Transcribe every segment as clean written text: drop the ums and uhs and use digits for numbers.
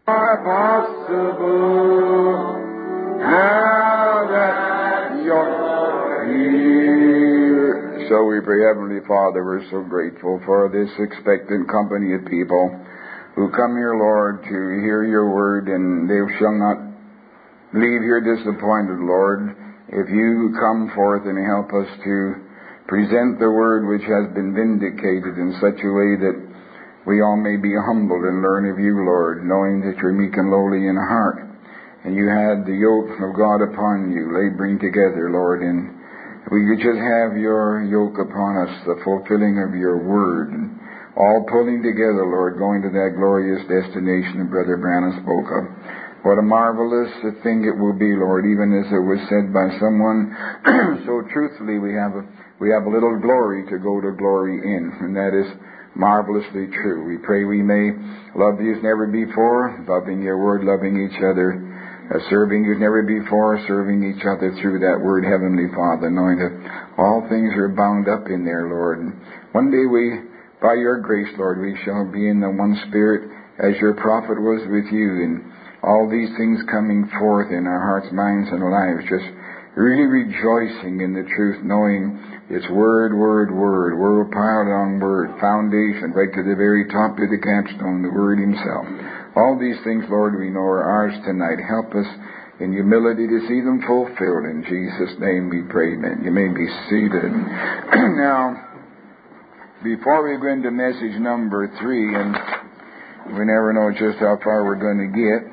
possible now that you're here. So we pray, Heavenly Father, we're so grateful for this expectant company of people who come here, Lord, to hear your word, and they shall not leave here disappointed, Lord, if you come forth and help us to present the word which has been vindicated in such a way that we all may be humbled and learn of you, Lord, knowing that you're meek and lowly in heart. And you had the yoke of God upon you, laboring together, Lord, and we could just have your yoke upon us, the fulfilling of your word, and all pulling together, Lord, going to that glorious destination that Brother Branham spoke of. What a marvelous thing it will be, Lord, even as it was said by someone so truthfully, we have a little glory to go to glory in, and that is marvelously true. We pray we may love you as never before, loving your word, loving each other, serving you as never before, serving each other through that word, Heavenly Father, knowing that all things are bound up in there, Lord. And one day by your grace, Lord, we shall be in the one spirit as your prophet was with you, and all these things coming forth in our hearts, minds, and lives, just really rejoicing in the truth, knowing it's word piled on word, foundation, right to the very top of the capstone, the word himself. All these things, Lord, we know are ours tonight. Help us in humility to see them fulfilled. In Jesus' name we pray, amen. You may be seated. Now, before we go into message number 3, and we never know just how far we're going to get,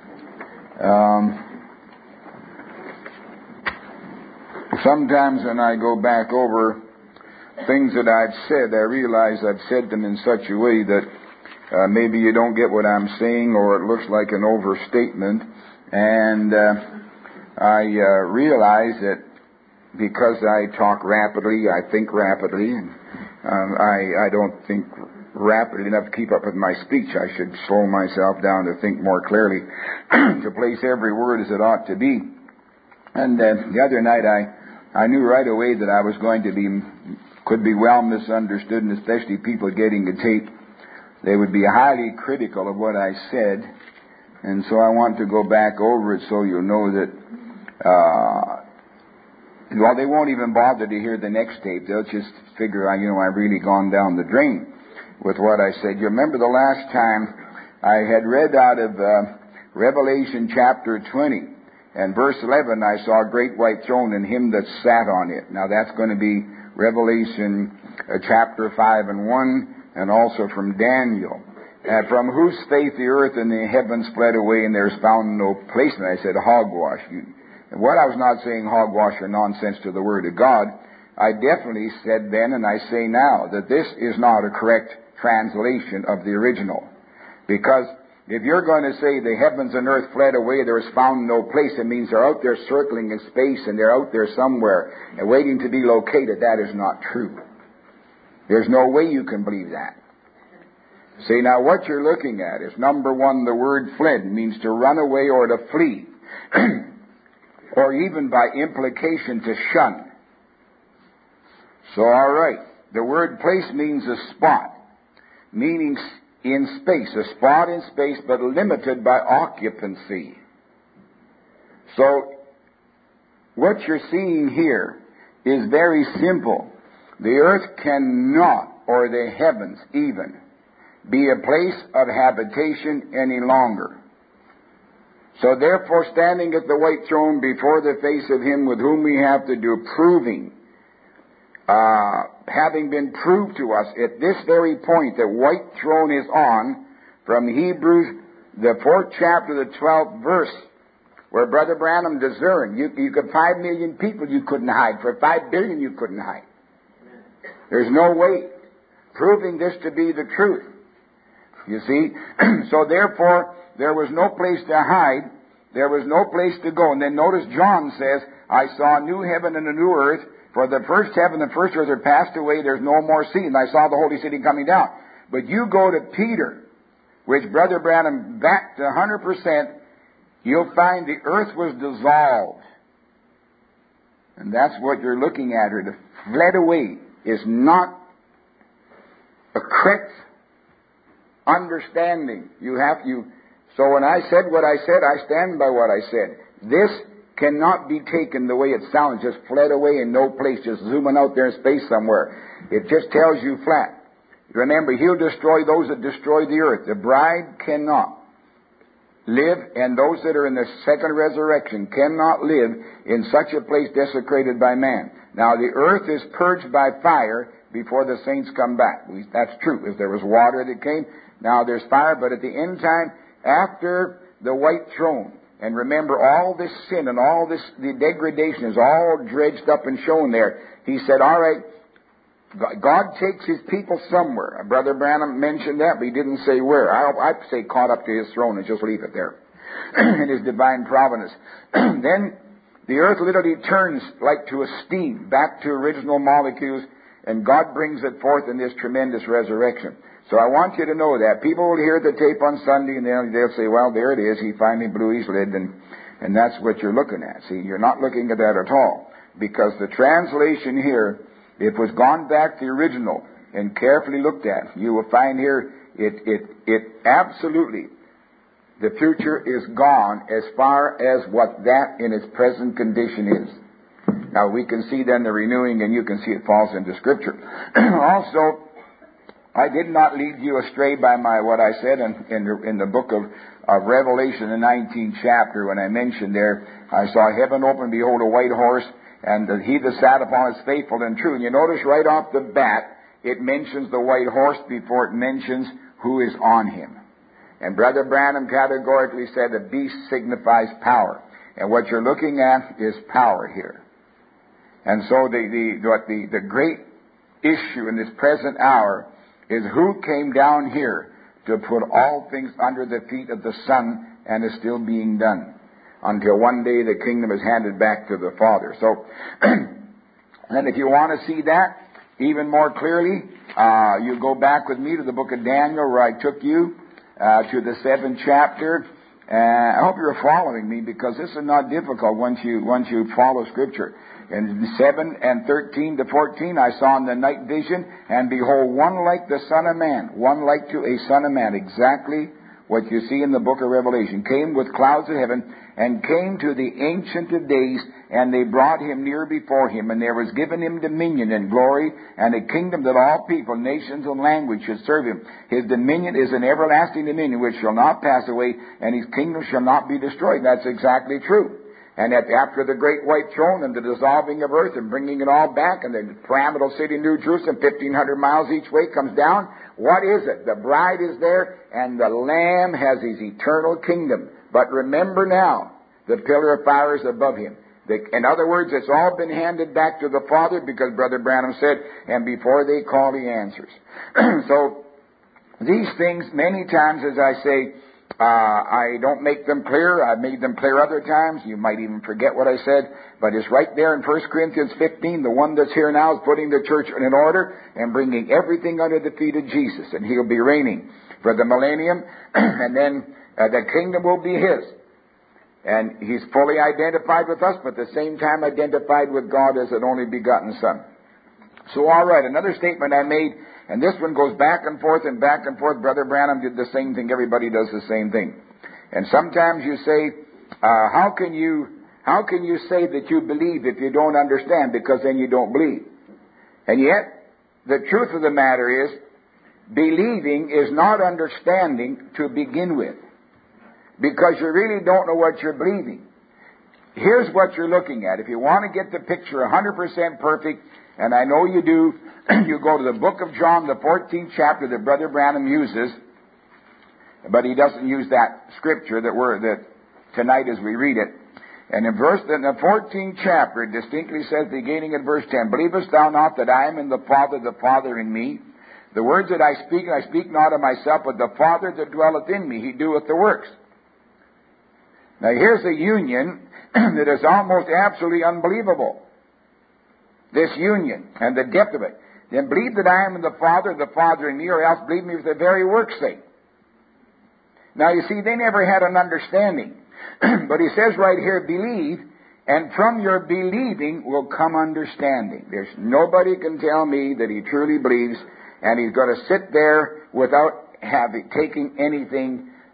sometimes when I go back over things that I've said, I realize I've said them in such a way that maybe you don't get what I'm saying, or it looks like an overstatement. And I realize that because I talk rapidly, I think rapidly, and I don't think rapidly enough to keep up with my speech. I should slow myself down to think more clearly, to place every word as it ought to be. And the other night I knew right away that I was going to could be well misunderstood, and especially people getting the tape, they would be highly critical of what I said. And so I want to go back over it so you'll know that, well, they won't even bother to hear the next tape. They'll just figure, I've really gone down the drain with what I said. You remember the last time I had read out of Revelation chapter 20, and verse 11, I saw a great white throne and him that sat on it. Now that's going to be Revelation chapter 5 and 1, and also from Daniel. From whose face the earth and the heavens fled away, and there's found no place. And I said, hogwash. And what I was not saying hogwash or nonsense to the Word of God, I definitely said then, and I say now, that this is not a correct translation of the original. Because if you're going to say the heavens and earth fled away, there was found no place, it means they're out there circling in space and they're out there somewhere and waiting to be located. That is not true. There's no way you can believe that. See, now what you're looking at is, number one, the word fled means to run away or to flee, or even by implication to shun. So, all right, the word place means a spot, meaning in space, a spot in space, but limited by occupancy. So, what you're seeing here is very simple. The earth cannot, or the heavens even, be a place of habitation any longer. So therefore, standing at the white throne before the face of him with whom we have to do proving, having been proved to us at this very point that white throne is on, from Hebrews, the 4th chapter, the 12th verse, where Brother Branham discerned, you could 5 million people you couldn't hide. For 5 billion you couldn't hide. There's no way. Proving this to be the truth. You see? So therefore, there was no place to hide. There was no place to go. And then notice John says, I saw a new heaven and a new earth. For the first heaven and the first earth are passed away. There's no more sea. And I saw the holy city coming down. But you go to Peter, which Brother Branham backed 100%, you'll find the earth was dissolved. And that's what you're looking at here. The fled away is not a correct understanding. You So when I said what I said, I stand by what I said. This cannot be taken the way it sounds, just fled away in no place, just zooming out there in space somewhere. It just tells you flat. Remember, He'll destroy those that destroy the earth. The bride cannot live, and those that are in the second resurrection cannot live in such a place desecrated by man. Now, the earth is purged by fire before the saints come back. That's true. If there was water that came, now there's fire, but at the end time, after the white throne, and remember all this sin and all this, the degradation is all dredged up and shown there. He said, all right, God takes His people somewhere. Brother Branham mentioned that, but he didn't say where. I'd say caught up to His throne and just leave it there in His divine providence. Then the earth literally turns like to a steam, back to original molecules, and God brings it forth in this tremendous resurrection. So I want you to know that. People will hear the tape on Sunday, and they'll say, well, there it is. He finally blew his lid, and that's what you're looking at. See, you're not looking at that at all, because the translation here, if it was gone back to the original and carefully looked at, you will find here it absolutely, the future is gone as far as what that in its present condition is. Now we can see then the renewing, and you can see it falls into Scripture. Also, I did not lead you astray by what I said in the book of Revelation, the 19th chapter, when I mentioned there, I saw heaven open, behold, a white horse, and He that sat upon is faithful and true. And you notice right off the bat, it mentions the white horse before it mentions who is on him. And Brother Branham categorically said the beast signifies power. And what you're looking at is power here. And so the great issue in this present hour is who came down here to put all things under the feet of the Son, and is still being done until one day the kingdom is handed back to the Father. So, and if you want to see that even more clearly, you go back with me to the book of Daniel, where I took you to the 7th chapter. I hope you're following me, because this is not difficult once you follow Scripture. In 7 and 13 to 14, I saw in the night vision, and behold, one like the Son of Man, one like to a Son of Man, exactly what you see in the book of Revelation, came with clouds of heaven, and came to the Ancient of Days, and they brought Him near before Him, and there was given Him dominion and glory, and a kingdom that all people, nations, and language should serve Him. His dominion is an everlasting dominion which shall not pass away, and His kingdom shall not be destroyed. That's exactly true. And after the great white throne and the dissolving of earth and bringing it all back, and the pyramidal city, New Jerusalem, 1,500 miles each way, comes down, what is it? The bride is there, and the Lamb has His eternal kingdom. But remember now, the pillar of fire is above Him. In other words, it's all been handed back to the Father, because Brother Branham said, and before they call, He answers. So these things, many times, as I say, I don't make them clear. I've made them clear other times. You might even forget what I said. But it's right there in 1 Corinthians 15. The one that's here now is putting the church in order and bringing everything under the feet of Jesus. And He'll be reigning for the millennium. And then the kingdom will be His. And He's fully identified with us, but at the same time identified with God as an only begotten Son. So, all right, another statement I made, and this one goes back and forth and back and forth. Brother Branham did the same thing. Everybody does the same thing. And sometimes you say, how can you say that you believe if you don't understand? Because then you don't believe. And yet, the truth of the matter is, believing is not understanding to begin with, because you really don't know what you're believing. Here's what you're looking at. If you want to get the picture 100% perfect, and I know you do, you go to the book of John, the 14th chapter that Brother Branham uses, but he doesn't use that scripture that tonight as we read it. And in the 14th chapter, it distinctly says, beginning at verse 10, believest thou not that I am in the Father in me? The words that I speak not of myself, but the Father that dwelleth in me, He doeth the works. Now here's a union that is almost absolutely unbelievable. This union and the depth of it. Then believe that I am in the Father in me, or else believe me for the very work's sake. Now you see, they never had an understanding. But he says right here, believe, and from your believing will come understanding. There's nobody can tell me that he truly believes, and he's going to sit there without taking anything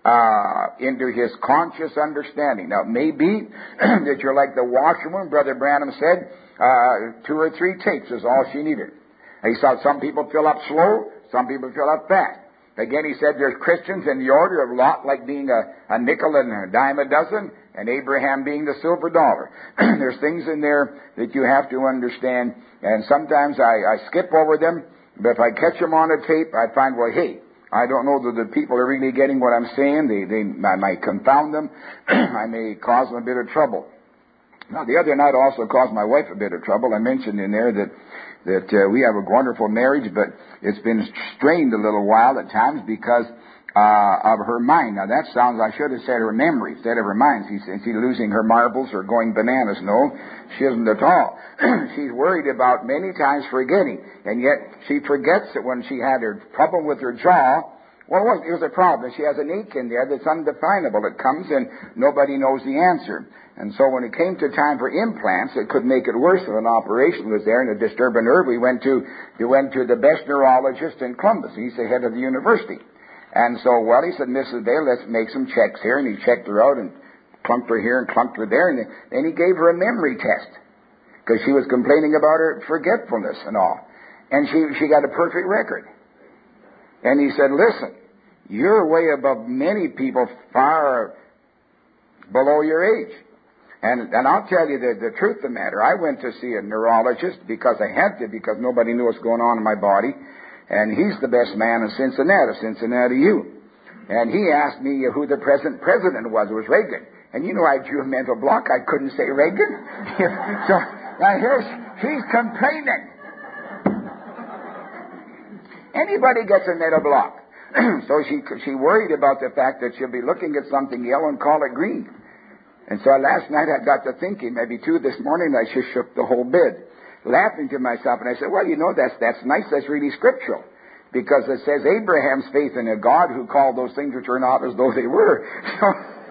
into his conscious understanding. Now, it may be that you're like the washerwoman. Brother Branham said 2 or 3 takes is all she needed. And he saw some people fill up slow, some people fill up fast. Again, he said there's Christians in the order of Lot, like being a nickel and a dime a dozen, and Abraham being the silver dollar. There's things in there that you have to understand, and sometimes I skip over them, but if I catch them on a tape, I find, well, hey, I don't know that the people are really getting what I'm saying. I might confound them. I may cause them a bit of trouble. Now, the other night also caused my wife a bit of trouble. I mentioned in there that we have a wonderful marriage, but it's been strained a little while at times because of her mind. Now, that sounds, I should have said her memory instead of her mind. She's losing her marbles or going bananas. No, she isn't at all. She's worried about many times forgetting, and yet she forgets that when she had her trouble with her jaw, well, it was a problem. She has an ache in there that's undefinable. It comes and nobody knows the answer. And so when it came to time for implants, it could make it worse if an operation was there and a disturb a nerve. We went to the best neurologist in Columbus. He's the head of the university. And so, well, he said, Mrs. Dale, let's make some checks here. And he checked her out and clunked her here and clunked her there. And then he gave her a memory test because she was complaining about her forgetfulness and all. And she got a perfect record. And he said, listen, you're way above many people far below your age. And I'll tell you the truth of the matter. I went to see a neurologist because I had to, because nobody knew what's going on in my body. And he's the best man in Cincinnati U. And he asked me who the present president was. It was Reagan. And you know I drew a mental block. I couldn't say Reagan. So now she's complaining. Anybody gets a mental block. So she worried about the fact that she'll be looking at something yellow and call it green. And so last night I got to thinking, maybe 2 this morning, I just shook the whole bed, laughing to myself. And I said, well, you know, that's nice. That's really scriptural. Because it says Abraham's faith in a God who called those things which are not as though they were. So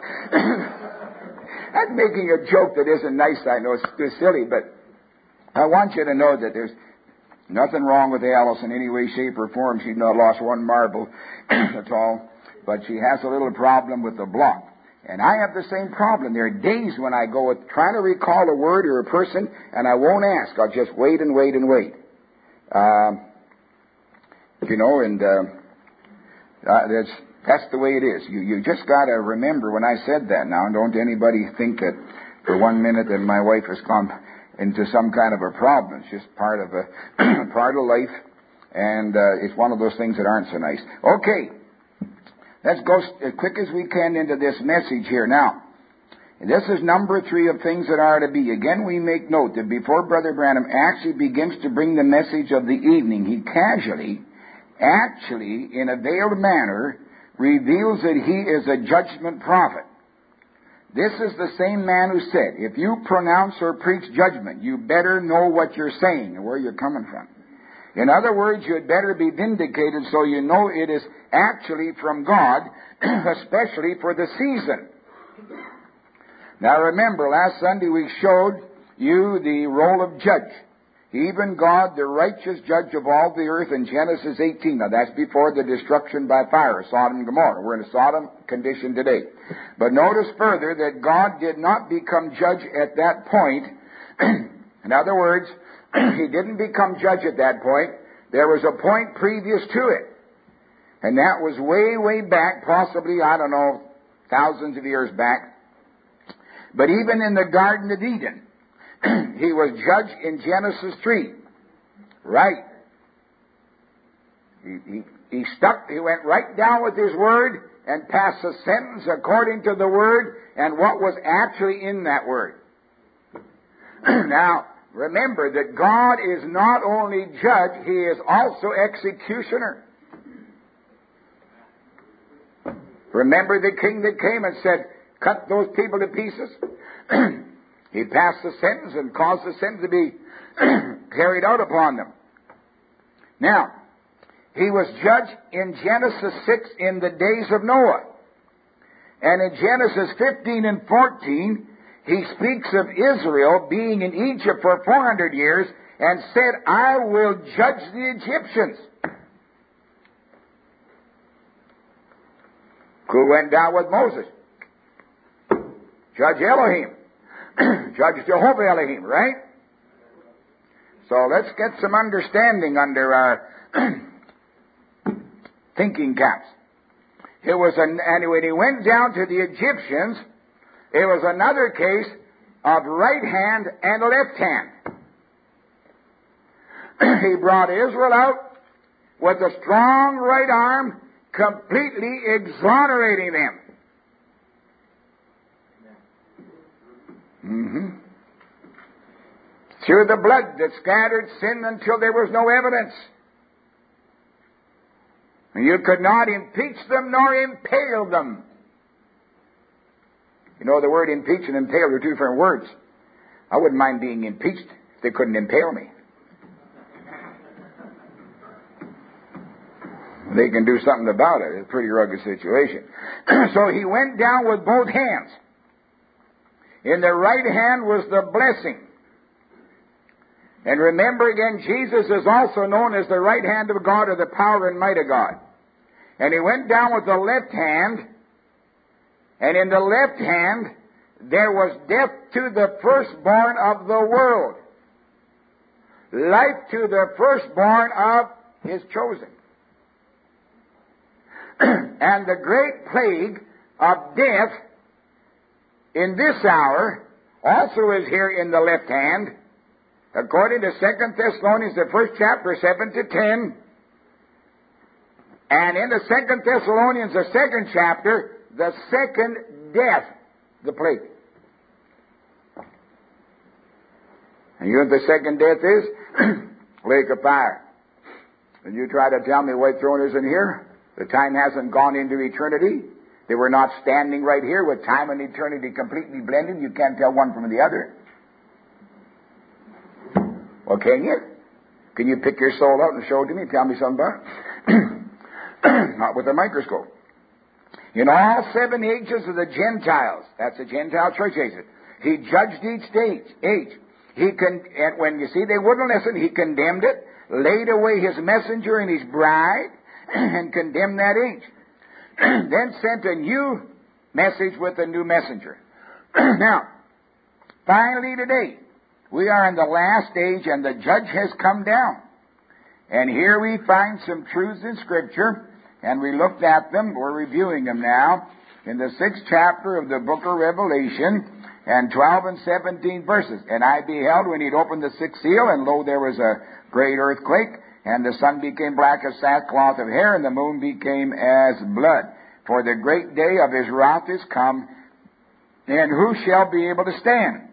I'm making a joke that isn't nice, I know. It's too silly. But I want you to know that there's nothing wrong with Alice in any way, shape, or form. She's not lost one marble at all. But she has a little problem with the block. And I have the same problem. There are days when I go trying to recall a word or a person, and I won't ask. I'll just wait and wait and wait. That's the way it is. You just got to remember when I said that now. Don't anybody think that for 1 minute that my wife has come into some kind of a problem. It's just part of life, and it's one of those things that aren't so nice. Okay. Let's go as quick as we can into this message here now. And this is number 3 of things that are to be. Again, we make note that before Brother Branham actually begins to bring the message of the evening, he actually, in a veiled manner, reveals that he is a judgment prophet. This is the same man who said, if you pronounce or preach judgment, you better know what you're saying and where you're coming from. In other words, you had better be vindicated so you know it is actually from God, especially for the season. Now remember, last Sunday we showed you the role of judge. Even God, the righteous judge of all the earth in Genesis 18. Now that's before the destruction by fire of Sodom and Gomorrah. We're in a Sodom condition today. But notice further that God did not become judge at that point. In other words, he didn't become judge at that point. There was a point previous to it. And that was way, way back, possibly, I don't know, thousands of years back. But even in the Garden of Eden, he was judge in Genesis 3. Right. He went right down with his word and passed a sentence according to the word and what was actually in that word. Now, remember that God is not only judge, he is also executioner. Remember the king that came and said, cut those people to pieces? He passed the sentence and caused the sentence to be carried out upon them. Now, he was judge in Genesis 6 in the days of Noah. And in Genesis 15 and 14, he speaks of Israel being in Egypt for 400 years and said, I will judge the Egyptians. Of Who went down with Moses? Judge Elohim. Judge Jehovah Elohim, right? So let's get some understanding under our thinking caps. It was and when he went down to the Egyptians, it was another case of right hand and left hand. He brought Israel out with a strong right arm, completely exonerating them. Through the blood that scattered sin until there was no evidence. You could not impeach them nor impale them. You know, the word impeach and impale are two different words. I wouldn't mind being impeached if they couldn't impale me. They can do something about it. It's a pretty rugged situation. So he went down with both hands. In the right hand was the blessing. And remember again, Jesus is also known as the right hand of God, or the power and might of God. And he went down with the left hand, and in the left hand there was death to the firstborn of the world, life to the firstborn of his chosen. And the great plague of death in this hour also is here in the left hand, according to 2 Thessalonians, the first chapter, 7 to 10. And in the 2 Thessalonians, the second chapter, the second death, the plague. And you know what the second death is? Lake of fire. And you try to tell me white throne is in here? The time hasn't gone into eternity. They were not standing right here with time and eternity completely blended. You can't tell one from the other. Well, can you? Can you pick your soul out and show it to me? Tell me something about it? Not with a microscope. In all 7 ages of the Gentiles, that's the Gentile church ages, he judged each age. And when you see they wouldn't listen, he condemned it, laid away his messenger and his bride, and condemned that age. Then sent a new message with a new messenger. Now, finally today, we are in the last age and the judge has come down. And here we find some truths in Scripture, and we looked at them. We're reviewing them now in the 6th chapter of the book of Revelation, and 12 and 17 verses. And I beheld when he'd opened the 6th seal, and lo, there was a great earthquake, and the sun became black as sackcloth of hair, and the moon became as blood. For the great day of his wrath is come, and who shall be able to stand?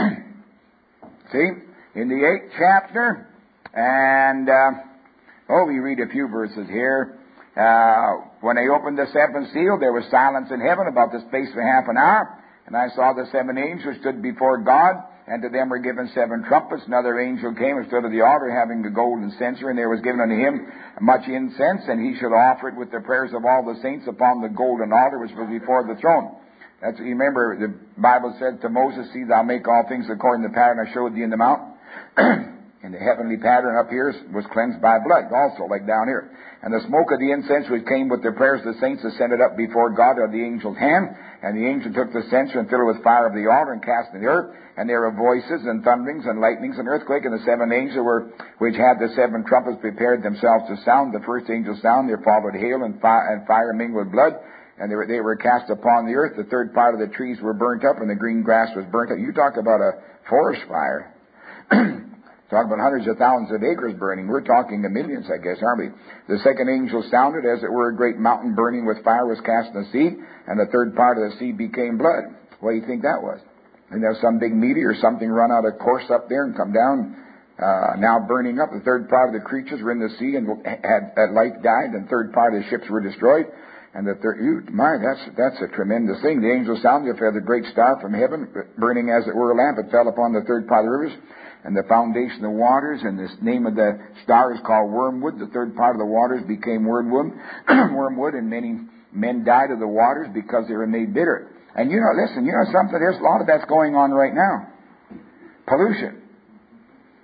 See, in the 8th chapter, and, we read a few verses here. When they opened the 7th seal, there was silence in heaven about the space of half an hour. And I saw the 7 angels stood before God, and to them were given 7 trumpets. Another angel came and stood at the altar, having a golden censer, and there was given unto him much incense, and he should offer it with the prayers of all the saints upon the golden altar which was before the throne. That's, you remember, the Bible said to Moses, see, thou make all things according to the pattern I showed thee in the mount. And the heavenly pattern up here was cleansed by blood also, like down here. And the smoke of the incense which came with the prayers of the saints ascended up before God of the angel's hand. And the angel took the censer and filled it with fire of the altar and cast it in the earth. And there were voices and thunderings and lightnings and earthquake. And the 7 angels which had the 7 trumpets prepared themselves to sound. The first angel sound, there followed hail and fire mingled with blood. And they were cast upon the earth. The third part of the trees were burnt up, and the green grass was burnt up. You talk about a forest fire. Talk about hundreds of thousands of acres burning. We're talking of millions, I guess, aren't we? The second angel sounded, as it were, a great mountain burning with fire was cast in the sea, and the third part of the sea became blood. What do you think that was? And there was some big meteor or something run out of course up there and come down, now burning up. The third part of the creatures were in the sea and had life died, and the third part of the ships were destroyed. And the third, that's a tremendous thing. The angel sounded, there fell a great star from heaven, burning as it were a lamp. It fell upon the third part of the rivers, and the foundation of the waters, and the name of the star is called Wormwood. The third part of the waters became wormwood, and many men died of the waters because they were made bitter. And listen, something, there's a lot of that's going on right now. Pollution.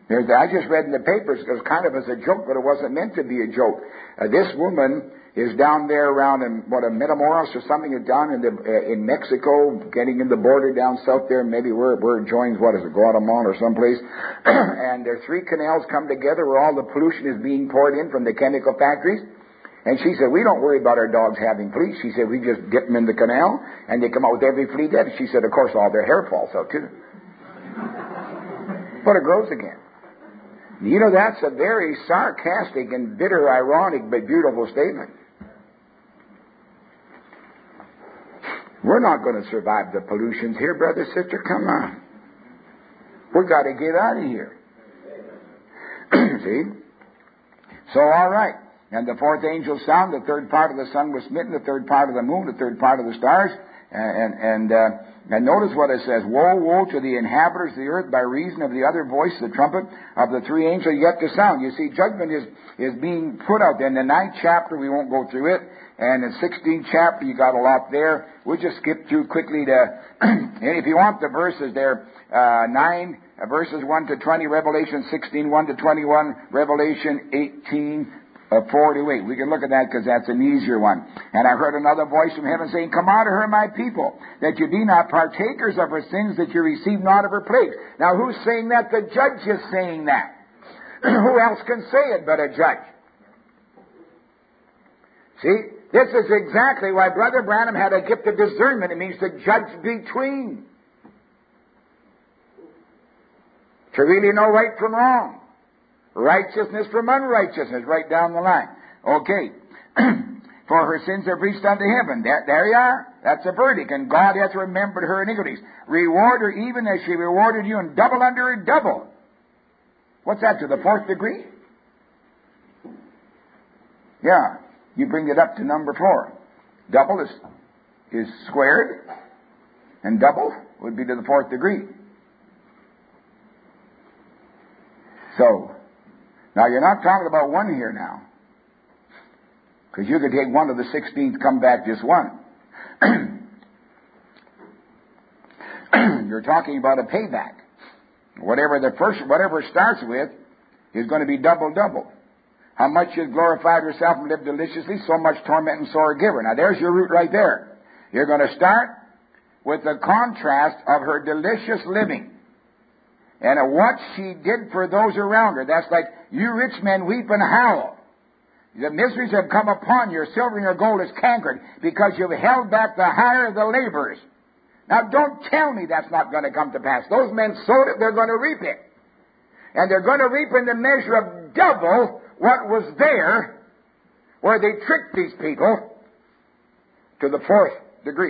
I just read in the papers, it was kind of as a joke, but it wasn't meant to be a joke. This woman is down there around in, Matamoros or something, down in Mexico, getting in the border down south there, maybe where it joins, Guatemala or someplace. And there are 3 canals come together where all the pollution is being poured in from the chemical factories. And she said, we don't worry about our dogs having fleas. She said, we just dip them in the canal, and they come out with every flea dead. She said, of course, all their hair falls out, too. But it grows again. You know, that's a very sarcastic and bitter, ironic, but beautiful statement. We're not going to survive the pollutions here, brother, sister. Come on. We've got to get out of here. See? So, all right. And the 4th angel sound, the 3rd part of the sun was smitten, the 3rd part of the moon, the 3rd part of the stars. And notice what it says. Woe, woe to the inhabitants of the earth by reason of the other voice, the trumpet of the 3 angels yet to sound. You see, judgment is being put out there. In the 9th chapter, we won't go through it. And in the 16th chapter, you got a lot there. We'll just skip through quickly to, and if you want the verses there, 9 verses 1 to 20, Revelation 16, 1 to 21, Revelation 18, 4 to 8. We can look at that because that's an easier one. And I heard another voice from heaven saying, come out of her, my people, that you be not partakers of her sins, that you receive not of her plagues. Now, who's saying that? The judge is saying that. Who else can say it but a judge? See? This is exactly why Brother Branham had a gift of discernment. It means to judge between. To really know right from wrong. Righteousness from unrighteousness, right down the line. Okay. For her sins are reached unto heaven. There you are. That's a verdict. And God hath remembered her iniquities. Reward her even as she rewarded you, and double under her double. What's that, to the 4th degree? Yeah. You bring it up to number 4. Double is squared, and double would be to the 4th degree. So, now you're not talking about 1 here now. Because you could take 1 to the 16th, come back just 1. You're talking about a payback. Whatever starts with is going to be double. How much you glorified herself and lived deliciously, so much torment and sorrow give her. Now there's your root right there. You're going to start with the contrast of her delicious living and what she did for those around her. That's like, you rich men weep and howl. The miseries have come upon you. Your silver and your gold is cankered because you've held back the hire of the laborers. Now don't tell me that's not going to come to pass. Those men sowed it, they're going to reap it. And they're going to reap in the measure of double what was there, where they tricked these people to the 4th degree.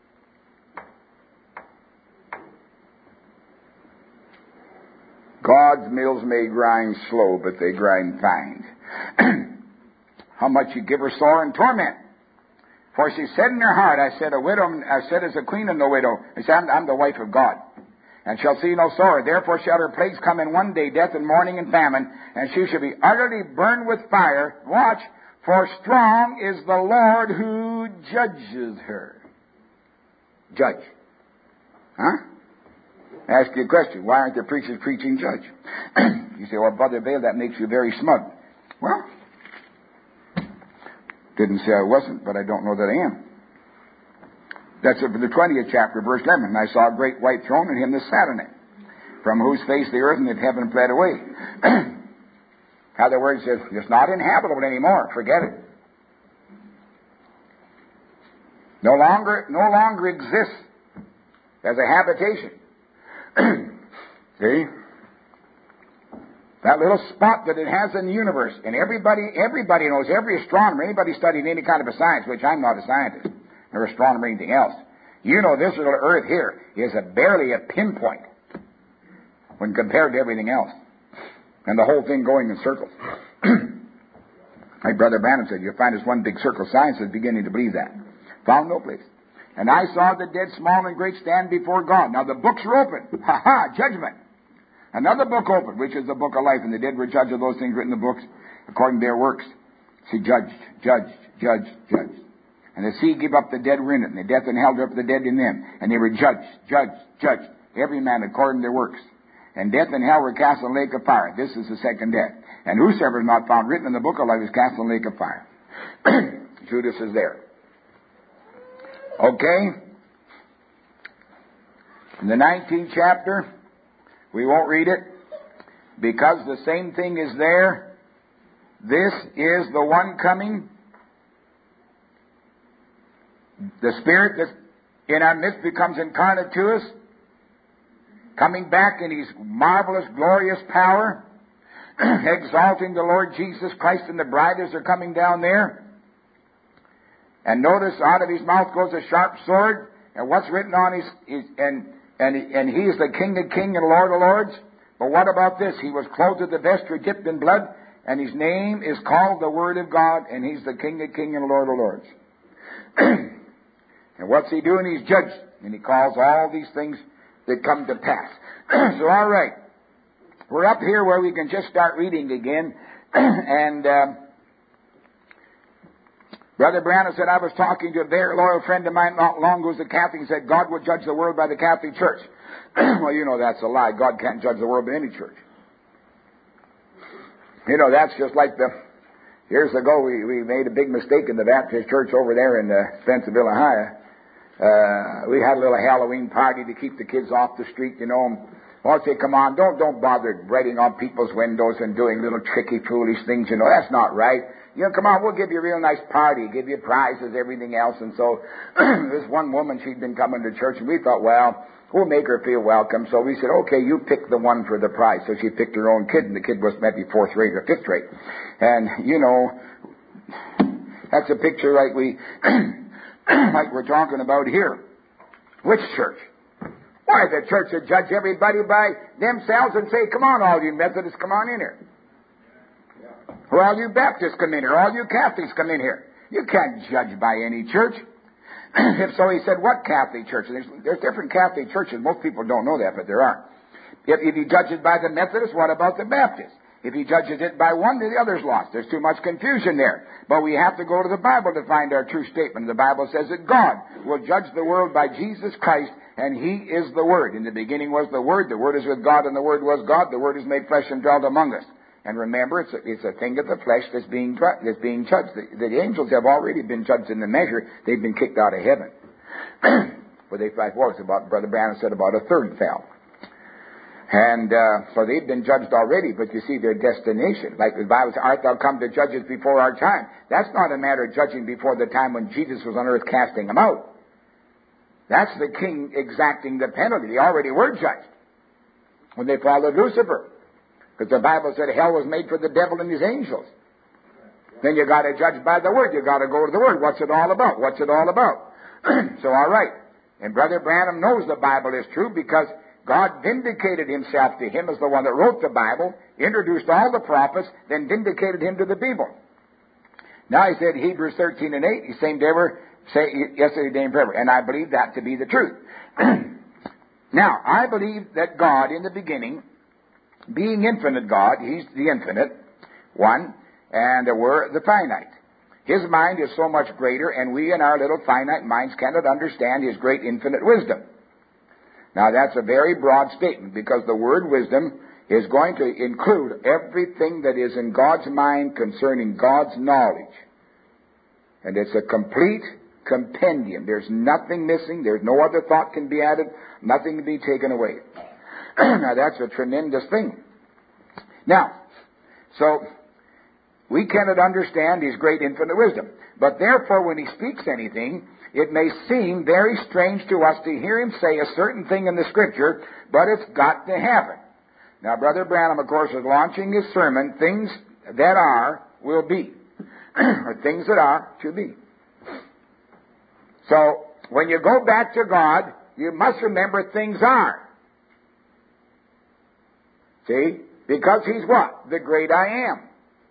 God's mills may grind slow, but they grind fine. How much you give her sore and torment. For she said in her heart, I said as a queen and no widow. I said, I'm the wife of God. And shall see no sorrow. Therefore shall her plagues come in one day, death and mourning and famine, and she shall be utterly burned with fire. Watch, for strong is the Lord who judges her. Judge. Huh? Ask you a question. Why aren't the preachers preaching judge? You say, well, Brother Vail, that makes you very smug. Well, didn't say I wasn't, but I don't know that I am. That's it for the 20th chapter, verse 11. And I saw a great white throne and him that sat on it, from whose face the earth and the heaven fled away. In other words, it's not inhabitable anymore. Forget it. No longer exists as a habitation. See? That little spot that it has in the universe. And everybody knows, every astronomer, anybody studying any kind of a science, which I'm not a scientist, or astronomer or anything else. You know this little earth here is barely a pinpoint when compared to everything else. And the whole thing going in circles. Like Brother Branham said, you'll find it's one big circle. Science is beginning to believe that. Found no place. And I saw the dead, small and great, stand before God. Now the books are open. Judgment. Another book opened, which is the book of life. And the dead were judged of those things written in the books according to their works. See, judged. And the sea gave up the dead were in it, and the death and hell gave up the dead in them. And they were judged. Every man according to their works. And death and hell were cast in the lake of fire. This is the second death. And whosoever is not found written in the book of life is cast in the lake of fire. Judas is there. Okay? In the 19th chapter, we won't read it, because the same thing is there. This is the one coming. The Spirit that in our midst becomes incarnate to us, coming back in His marvelous, glorious power, exalting the Lord Jesus Christ and the bride as they're coming down there. And notice, out of His mouth goes a sharp sword, and what's written on and He is the King of kings and Lord of lords. But what about this? He was clothed with the vesture dipped in blood, and His name is called the Word of God, and He's the King of kings and Lord of lords. And what's He doing? He's judged, and He calls all these things that come to pass. So, all right. We're up here where we can just start reading again. And Brother Branham said, I was talking to a very loyal friend of mine not long ago who's a Catholic, and said, God will judge the world by the Catholic Church. Well, you know that's a lie. God can't judge the world by any church. You know, that's just like years ago we made a big mistake in the Baptist church over there in Spencerville, Ohio. We had a little Halloween party to keep the kids off the street, you know. I'll say, come on, don't bother writing on people's windows and doing little tricky, foolish things, you know. That's not right. You know, come on, we'll give you a real nice party, give you prizes, everything else. And so this one woman, she'd been coming to church, and we thought, well, we'll make her feel welcome. So we said, okay, you pick the one for the prize. So she picked her own kid, and the kid was maybe 4th grade or 5th grade. And, you know, that's a picture like like we're talking about here. Which church? Why, the church would judge everybody by themselves and say, come on, all you Methodists, come on in here. Or all you Baptists, come in here. All you Catholics, come in here. You can't judge by any church. If so, he said, what Catholic church? There's different Catholic churches. Most people don't know that, but there are. If he judges by the Methodists, what about the Baptists? If he judges it by one, the other's lost. There's too much confusion there. But we have to go to the Bible to find our true statement. The Bible says that God will judge the world by Jesus Christ, and He is the Word. In the beginning was the Word is with God, and the Word was God. The Word is made flesh and dwelt among us. And remember, it's a thing of the flesh that's being judged. The angels have already been judged in the measure. They've been kicked out of heaven. Where they fell. What was about? Brother Branham said about a third fell. And so they've been judged already, but you see their destination. Like the Bible says, art thou come to judge us before our time? That's not a matter of judging before the time when Jesus was on earth casting them out. That's the king exacting the penalty. They already were judged when they followed Lucifer. Because the Bible said hell was made for the devil and his angels. Then you got to judge by the Word. You got to go to the Word. What's it all about? What's it all about? So, all right. And Brother Branham knows the Bible is true because God vindicated Himself to him as the one that wrote the Bible, introduced all the prophets, then vindicated Him to the people. Now he said Hebrews 13 and 8, He's same ever, say yesterday, today, and forever. And I believe that to be the truth. Now, I believe that God in the beginning, being infinite God, He's the infinite one, and we're the finite. His mind is so much greater, and we in our little finite minds cannot understand His great infinite wisdom. Now, that's a very broad statement, because the word wisdom is going to include everything that is in God's mind concerning God's knowledge. And it's a complete compendium. There's nothing missing. There's no other thought can be added. Nothing to be taken away. Now, that's a tremendous thing. Now, so we cannot understand His great infinite wisdom. But therefore, when He speaks anything, it may seem very strange to us to hear Him say a certain thing in the Scripture, but it's got to happen. Now, Brother Branham, of course, is launching his sermon, things that are will be, or things that are to be. So, when you go back to God, you must remember things are. See? Because He's what? The great I am.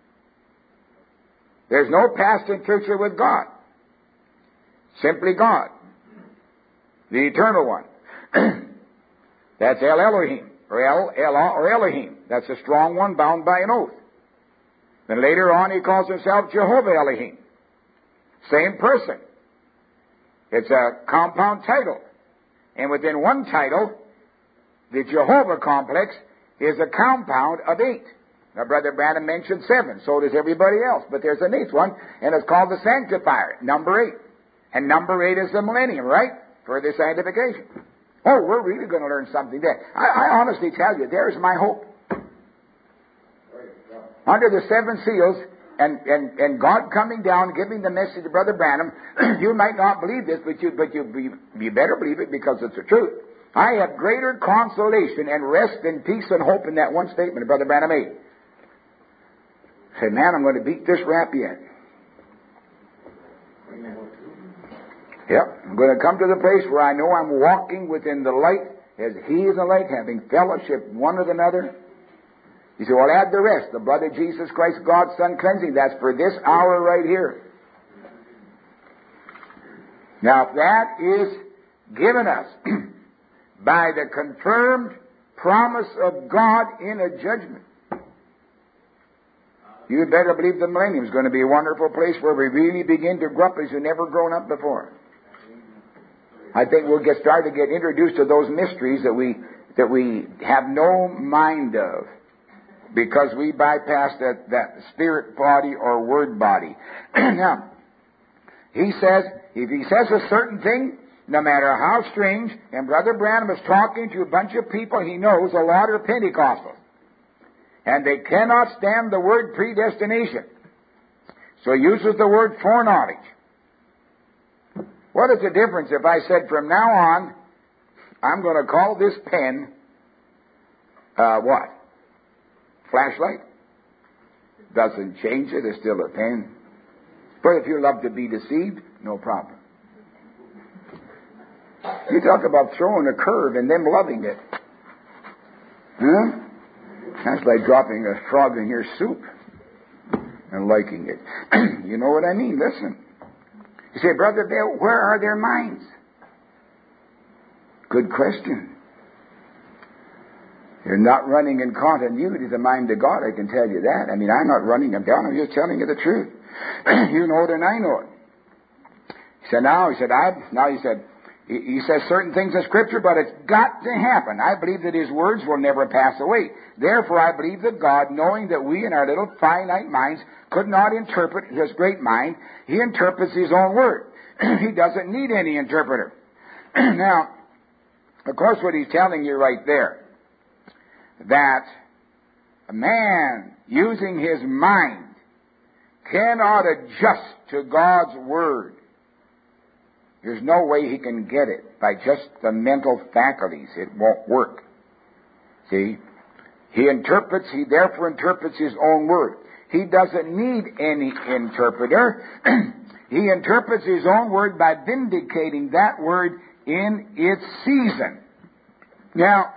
There's no past and future with God. Simply God. The Eternal One. That's El Elohim, or El-Elah, or Elohim. That's a strong one bound by an oath. Then later on He calls Himself Jehovah Elohim. Same person. It's a compound title. And within one title, the Jehovah complex is a compound of 8. Now, Brother Branham mentioned 7. So does everybody else. But there's an 8th one, and it's called the sanctifier, number 8. And number 8 is the millennium, right? For the sanctification. Oh, we're really going to learn something there. I honestly tell you, there's my hope. Under the 7 seals, and God coming down, giving the message to Brother Branham, you might not believe this, but you better believe it because it's the truth. I have greater consolation and rest and peace and hope in that one statement Brother Branham made. He said, man, I'm going to beat this rap yet. Yep, I'm going to come to the place where I know I'm walking within the light as He is the light, having fellowship one with another. He said, well, add the rest. The blood of Jesus Christ, God's Son, cleansing. That's for this hour right here. Now, if that is given us by the confirmed promise of God in a judgment, you better believe the millennium is going to be a wonderful place where we really begin to grow up as you've never grown up before. I think we'll start to get introduced to those mysteries that we have no mind of, because we bypass that spirit body or word body. Now, he says, if he says a certain thing, no matter how strange, and Brother Branham is talking to a bunch of people he knows, a lot are Pentecostals, and they cannot stand the word predestination. So he uses the word foreknowledge. What is the difference if I said from now on, I'm going to call this pen, what? Flashlight? Doesn't change it. It's still a pen. But if you love to be deceived, no problem. You talk about throwing a curve and them loving it. Huh? That's like dropping a frog in your soup and liking it. You know what I mean? Listen. You say, Brother Bill, where are their minds? Good question. You're not running in continuity to the mind of God, I can tell you that. I mean, I'm not running them down, I'm just telling you the truth. You know it and I know it. He says certain things in Scripture, but it's got to happen. I believe that His words will never pass away. Therefore, I believe that God, knowing that we in our little finite minds could not interpret His great mind, He interprets His own word. He doesn't need any interpreter. Now, of course, what He's telling you right there, that a man using his mind cannot adjust to God's word. There's no way he can get it by just the mental faculties. It won't work. See? He therefore interprets his own word. He doesn't need any interpreter. He interprets his own word by vindicating that word in its season. Now,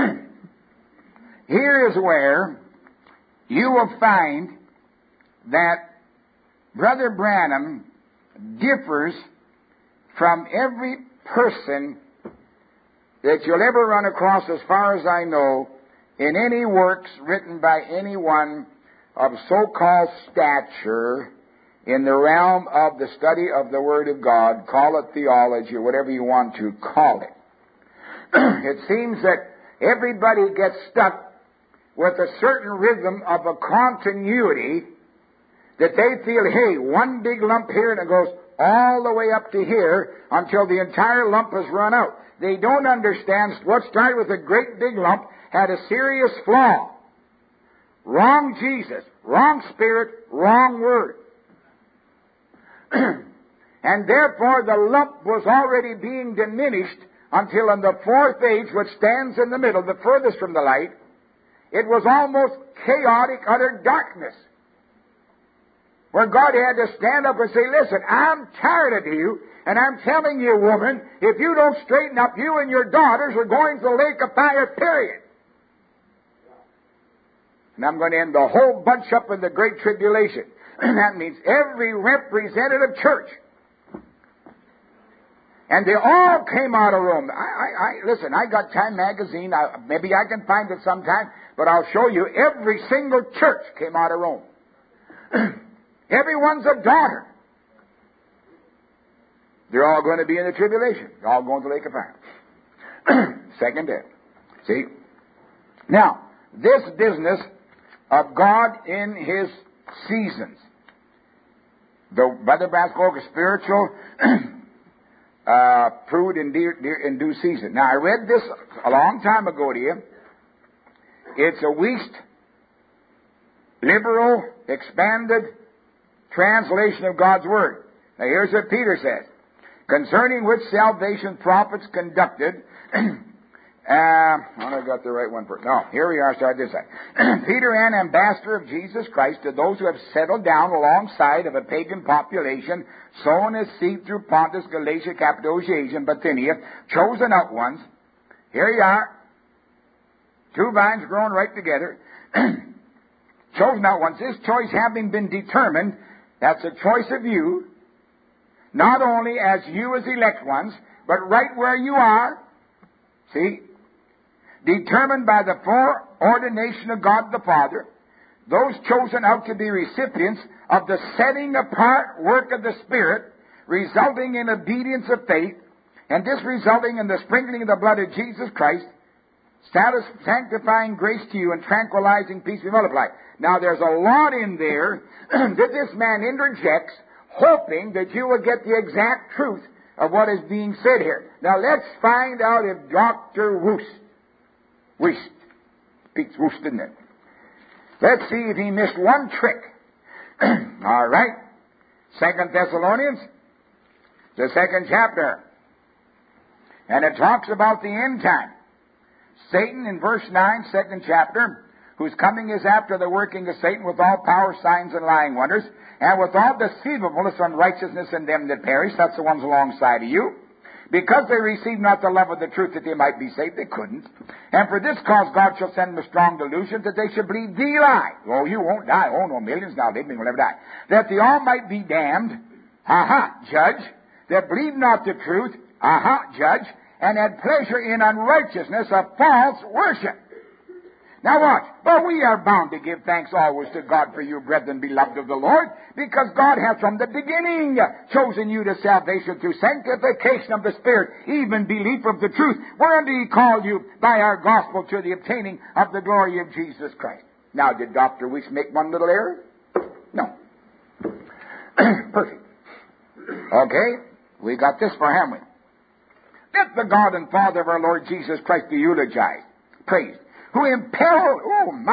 here is where you will find that Brother Branham differs from every person that you'll ever run across, as far as I know, in any works written by anyone of so-called stature in the realm of the study of the Word of God. Call it theology or whatever you want to call it. It seems that everybody gets stuck with a certain rhythm of a continuity that they feel, hey, one big lump here and it goes all the way up to here until the entire lump has run out. They don't understand what started with a great big lump had a serious flaw. Wrong Jesus, wrong Spirit, wrong Word. And therefore the lump was already being diminished until in the fourth age, which stands in the middle, the furthest from the light, it was almost chaotic, utter darkness, where God had to stand up and say, listen, I'm tired of you, and I'm telling you, woman, if you don't straighten up, you and your daughters are going to the lake of fire, period. And I'm going to end the whole bunch up in the Great Tribulation. That means every representative church. And they all came out of Rome. Listen, I got Time magazine. Maybe I can find it sometime, but I'll show you every single church came out of Rome. Everyone's a daughter. They're all going to be in the tribulation. They're all going to the lake of fire. Second death. See? Now, this business of God in His seasons. The Brother Branham spoke of spiritual fruit in due season. Now, I read this a long time ago to you. It's a Wuest, liberal, expanded translation of God's Word. Now, here's what Peter says. Concerning which salvation prophets conducted... I got the right one for it. No, here we are. Start this side. Peter, an ambassador of Jesus Christ, to those who have settled down alongside of a pagan population, sown as seed through Pontus, Galatia, Cappadocia, Asia, and Bithynia, chosen out ones. Here you are. Two vines growing right together. Chosen out ones. This choice having been determined, that's a choice of you, not only as you as elect ones, but right where you are. See? Determined by the foreordination of God the Father, those chosen out to be recipients of the setting apart work of the Spirit, resulting in obedience of faith, and this resulting in the sprinkling of the blood of Jesus Christ, sanctifying grace to you and tranquilizing peace be multiplied. Now there's a lot in there that this man interjects, hoping that you will get the exact truth of what is being said here. Now let's find out if Dr. Wuest speaks Wuest, didn't it? Let's see if he missed one trick. All right. 2 Thessalonians, the 2nd chapter. And it talks about the end time. Satan in verse 9, 2nd chapter, whose coming is after the working of Satan with all power, signs, and lying wonders, and with all deceivableness and unrighteousness in them that perish. That's the ones alongside of you. Because they received not the love of the truth that they might be saved, they couldn't. And for this cause God shall send them a strong delusion, that they should believe the lie. Oh, you won't die. Oh, no, millions now, they will never die. That they all might be damned. Judge. That believe not the truth. Judge. And had pleasure in unrighteousness of false worship. Now watch. But we are bound to give thanks always to God for you, brethren, beloved of the Lord, because God hath from the beginning chosen you to salvation through sanctification of the Spirit, even belief of the truth, whereunto He called you by our gospel to the obtaining of the glory of Jesus Christ. Now, did Dr. Wuest make one little error? No. Perfect. Okay, we got this for him. Let the God and Father of our Lord Jesus Christ be eulogized, praised, who impelled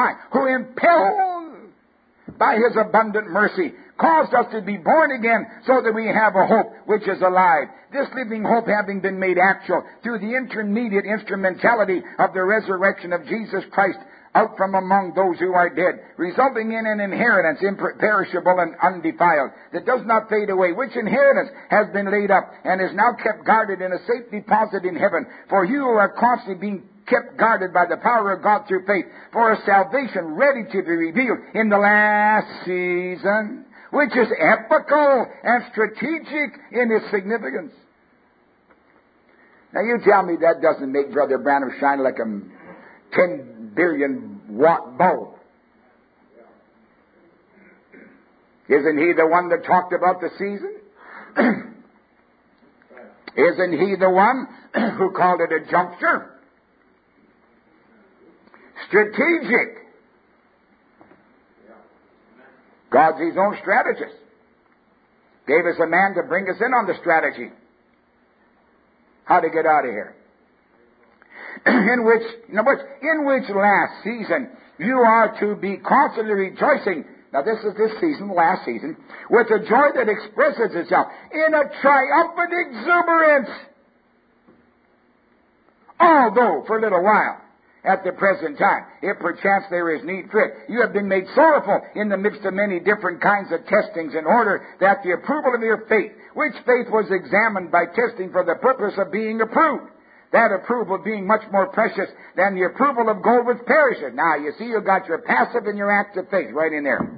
by His abundant mercy, caused us to be born again, so that we have a hope which is alive. This living hope having been made actual through the intermediate instrumentality of the resurrection of Jesus Christ out from among those who are dead, resulting in an inheritance imperishable and undefiled, that does not fade away, which inheritance has been laid up and is now kept guarded in a safe deposit in heaven. For you who are constantly being kept guarded by the power of God through faith, for a salvation ready to be revealed in the last season, which is epochal and strategic in its significance. Now you tell me that doesn't make Brother Branham shine like a 10 billion watt bulb. Isn't he the one that talked about the season? Isn't he the one who called it a juncture? Strategic. God's His own strategist. Gave us a man to bring us in on the strategy. How to get out of here. In which last season you are to be constantly rejoicing. Now this is this season, the last season, with a joy that expresses itself in a triumphant exuberance. Although for a little while, at the present time, if perchance there is need for it, you have been made sorrowful in the midst of many different kinds of testings, in order that the approval of your faith, which faith was examined by testing for the purpose of being approved, that approval being much more precious than the approval of gold which perishes. Now, you see, you got your passive and your active faith right in there.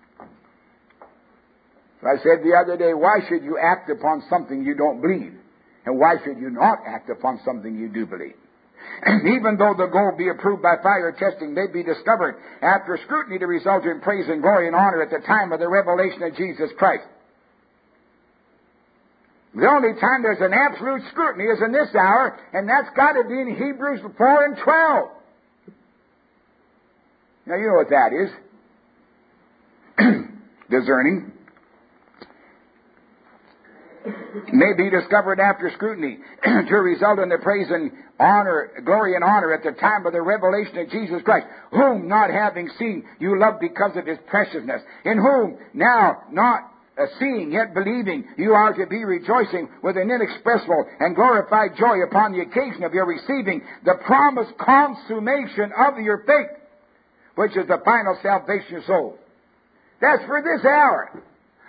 So I said the other day, why should you act upon something you don't believe? And why should you not act upon something you do believe? Even though the gold be approved by fire testing, may be discovered after scrutiny to result in praise and glory and honor at the time of the revelation of Jesus Christ. The only time there's an absolute scrutiny is in this hour, and that's got to be in Hebrews 4 and 12. Now, you know what that is. Discerning. May be discovered after scrutiny to result in the praise and honor, glory and honor at the time of the revelation of Jesus Christ, whom not having seen you love because of His preciousness, in whom now not seeing yet believing you are to be rejoicing with an inexpressible and glorified joy upon the occasion of your receiving the promised consummation of your faith, which is the final salvation of souls. That's for this hour.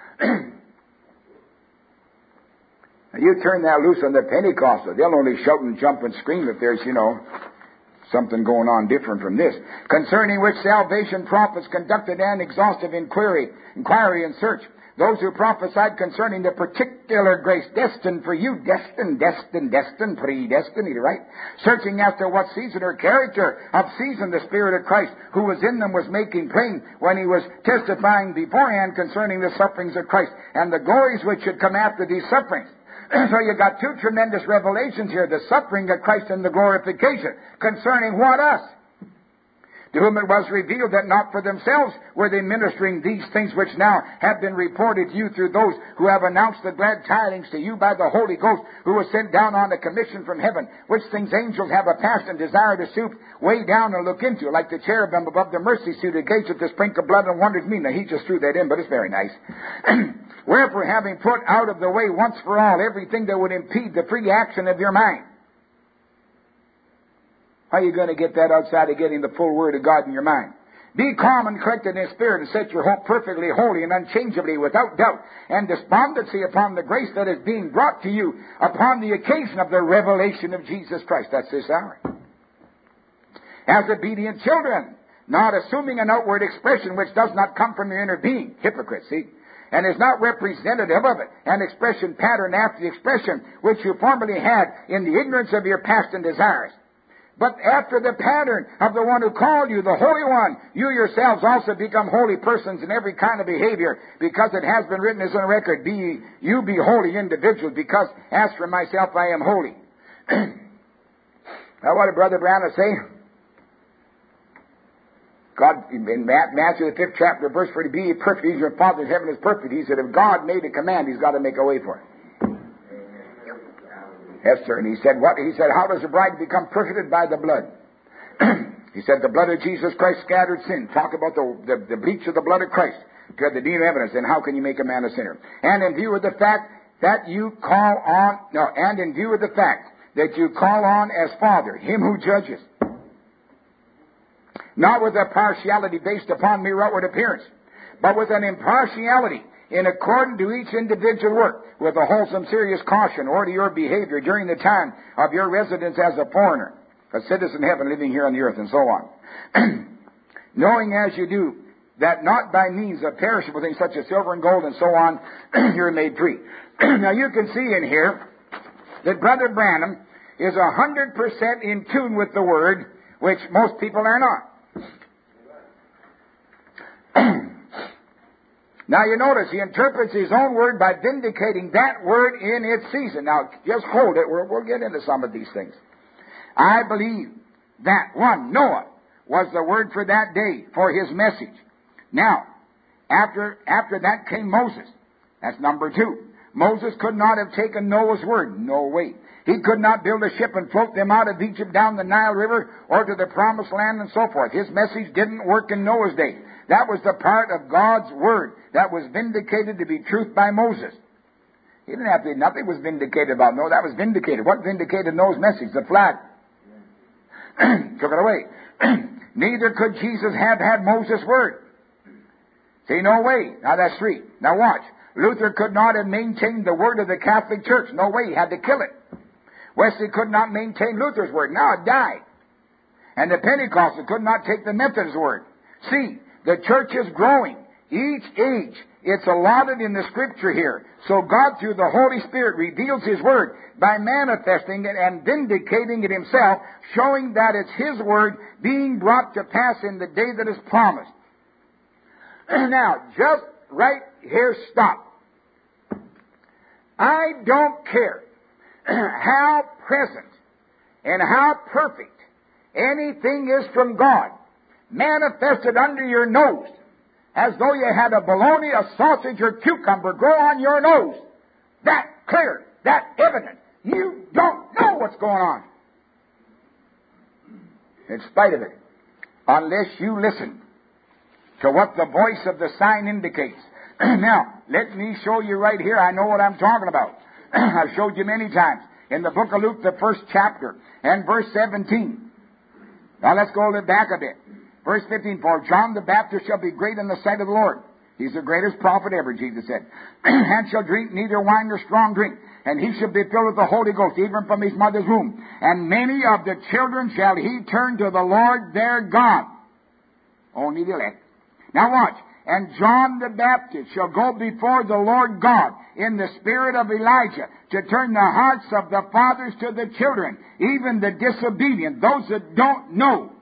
You turn that loose on the Pentecostal. They'll only shout and jump and scream if there's, something going on different from this. Concerning which salvation prophets conducted an exhaustive inquiry and search. Those who prophesied concerning the particular grace destined for you, predestined, right? Searching after what season or character of season the Spirit of Christ who was in them was making plain when He was testifying beforehand concerning the sufferings of Christ and the glories which should come after these sufferings. So you got two tremendous revelations here, the suffering of Christ and the glorification. Concerning what? Us. To whom it was revealed that not for themselves were they ministering these things which now have been reported to you through those who have announced the glad tidings to you by the Holy Ghost, who was sent down on a commission from heaven, which things angels have a passion desire to stoop way down and look into, like the cherubim above the mercy seat that gazed at the sprinkle of blood and wonders me. Now, he just threw that in, but it's very nice. Wherefore, having put out of the way once for all everything that would impede the free action of your mind. How are you going to get that outside of getting the full Word of God in your mind? Be calm and collected in spirit and set your hope perfectly holy and unchangeably without doubt and despondency upon the grace that is being brought to you upon the occasion of the revelation of Jesus Christ. That's this hour. As obedient children, not assuming an outward expression which does not come from your inner being. Hypocrite, see? And is not representative of it, an expression patterned after the expression which you formerly had in the ignorance of your passion desires. But after the pattern of the one who called you, the Holy One, you yourselves also become holy persons in every kind of behavior, because it has been written as on record, you be holy individuals, because as for myself I am holy. Now what did Brother Branham say? God, in Matthew the 5th chapter, verse 40, be ye perfect, as your Father in heaven is perfect. He said, if God made a command, He's got to make a way for it. Yes, sir. And he said, what? He said, how does the bride become perfected? By the blood. He said, the blood of Jesus Christ scattered sin. Talk about the bleach of the blood of Christ to have the deed of evidence. And how can you make a man a sinner? And in view of the fact that you call on, as Father, Him who judges. Not with a partiality based upon mere outward appearance, but with an impartiality in according to each individual work, with a wholesome, serious caution, or to your behavior during the time of your residence as a foreigner, a citizen of heaven living here on the earth, and so on. Knowing as you do, that not by means of perishable things such as silver and gold and so on, you're made free. Now you can see in here that Brother Branham is 100% in tune with the Word, which most people are not. Now you notice he interprets his own word by vindicating that word in its season. Now just hold it. We'll get into some of these things. I believe that one, Noah, was the word for that day, for his message. Now, after that came Moses. That's number 2. Moses could not have taken Noah's word. No way. He could not build a ship and float them out of Egypt down the Nile River or to the Promised Land and so forth. His message didn't work in Noah's day. That was the part of God's word that was vindicated to be truth by Moses. He didn't have to, nothing was vindicated about Noah. That was vindicated. What vindicated Noah's message? The flood. Took it away. Neither could Jesus have had Moses' word. See, no way. Now that's 3. Now watch. Luther could not have maintained the word of the Catholic Church. No way. He had to kill it. Wesley could not maintain Luther's word. Now it died. And the Pentecostals could not take the Methodist word. See, the church is growing. Each age, it's allotted in the Scripture here. So God, through the Holy Spirit, reveals His Word by manifesting it and vindicating it Himself, showing that it's His Word being brought to pass in the day that is promised. Now, just right here, stop. I don't care how present and how perfect anything is from God. manifested under your nose, as though you had a bologna, a sausage, or cucumber grow on your nose. That clear, that evident. You don't know what's going on. In spite of it, unless you listen to what the voice of the sign indicates. Now, let me show you right here. I know what I'm talking about. I've showed you many times. In the book of Luke, the 1st chapter, and verse 17. Now let's go back a bit. Verse 15, for John the Baptist shall be great in the sight of the Lord. He's the greatest prophet ever, Jesus said. And shall drink neither wine nor strong drink. And he shall be filled with the Holy Ghost, even from his mother's womb. And many of the children shall he turn to the Lord their God. Only the elect. Now watch. And John the Baptist shall go before the Lord God in the spirit of Elijah to turn the hearts of the fathers to the children, even the disobedient, those that don't know.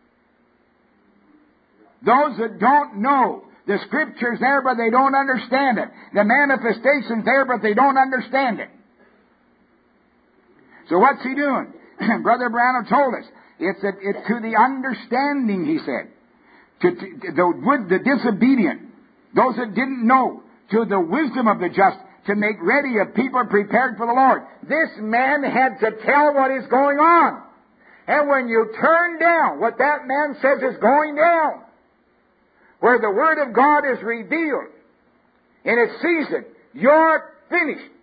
Those that don't know. The Scripture's there, but they don't understand it. The manifestation's there, but they don't understand it. So what's he doing? Brother Branham told us. It's to the understanding, he said. To the disobedient, those that didn't know, to the wisdom of the just, to make ready a people prepared for the Lord. This man had to tell what is going on. And when you turn down what that man says is going down, where the Word of God is revealed in its season, you're finished.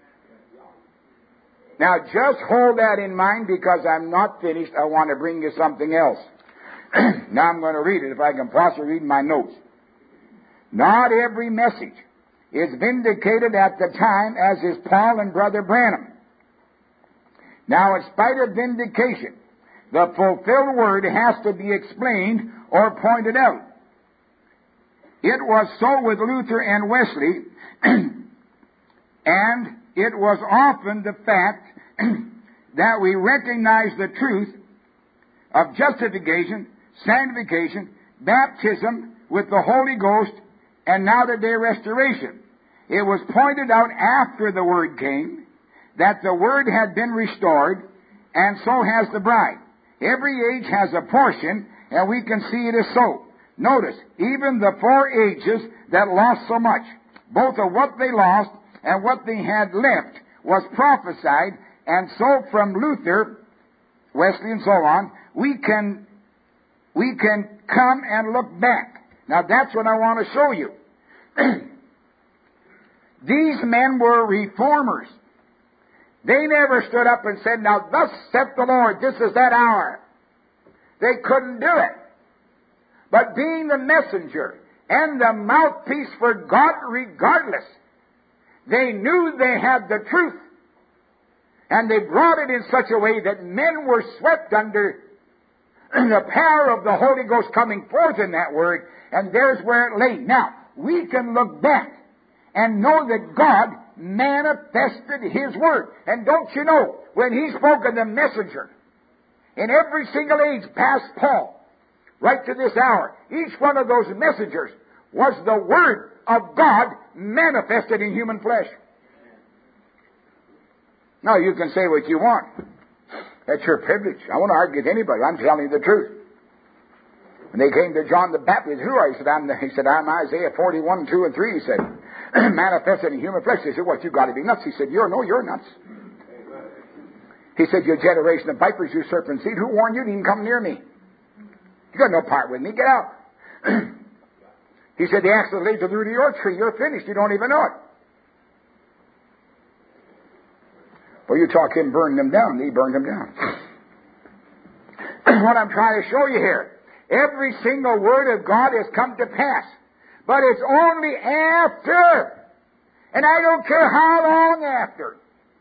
Now just hold that in mind, because I'm not finished. I want to bring you something else. Now I'm going to read it, if I can possibly read my notes. Not every message is vindicated at the time, as is Paul and Brother Branham. Now, in spite of vindication, the fulfilled word has to be explained or pointed out. It was so with Luther and Wesley, and it was often the fact that we recognize the truth of justification, sanctification, baptism with the Holy Ghost, and now today restoration. It was pointed out after the Word came that the Word had been restored, and so has the bride. Every age has a portion, and we can see it is so. Notice, even the 4 ages that lost so much, both of what they lost and what they had left was prophesied, and so from Luther, Wesley, and so on, we can come and look back. Now that's what I want to show you. These men were reformers. They never stood up and said, now thus saith the Lord, this is that hour. They couldn't do it. But being the messenger and the mouthpiece for God regardless, they knew they had the truth. And they brought it in such a way that men were swept under the power of the Holy Ghost coming forth in that word, and there's where it lay. Now, we can look back and know that God manifested His word. And don't you know, when He spoke of the messenger, in every single age past Paul, right to this hour, each one of those messengers was the Word of God manifested in human flesh. Now, you can say what you want. That's your privilege. I won't argue with anybody. I'm telling you the truth. When they came to John the Baptist, who are you? He said, I'm Isaiah 41, 2 and 3, he said, manifested in human flesh. They said, what, you got to be nuts. He said, you're nuts. He said, you generation of vipers, you serpent seed, who warned you to even come near me? You got no part with me. Get out. He said, the axe that laid to the root of your tree, you're finished. You don't even know it. Well, you talk him burn them down. He burned them down. What I'm trying to show you here, every single word of God has come to pass. But it's only after. And I don't care how long after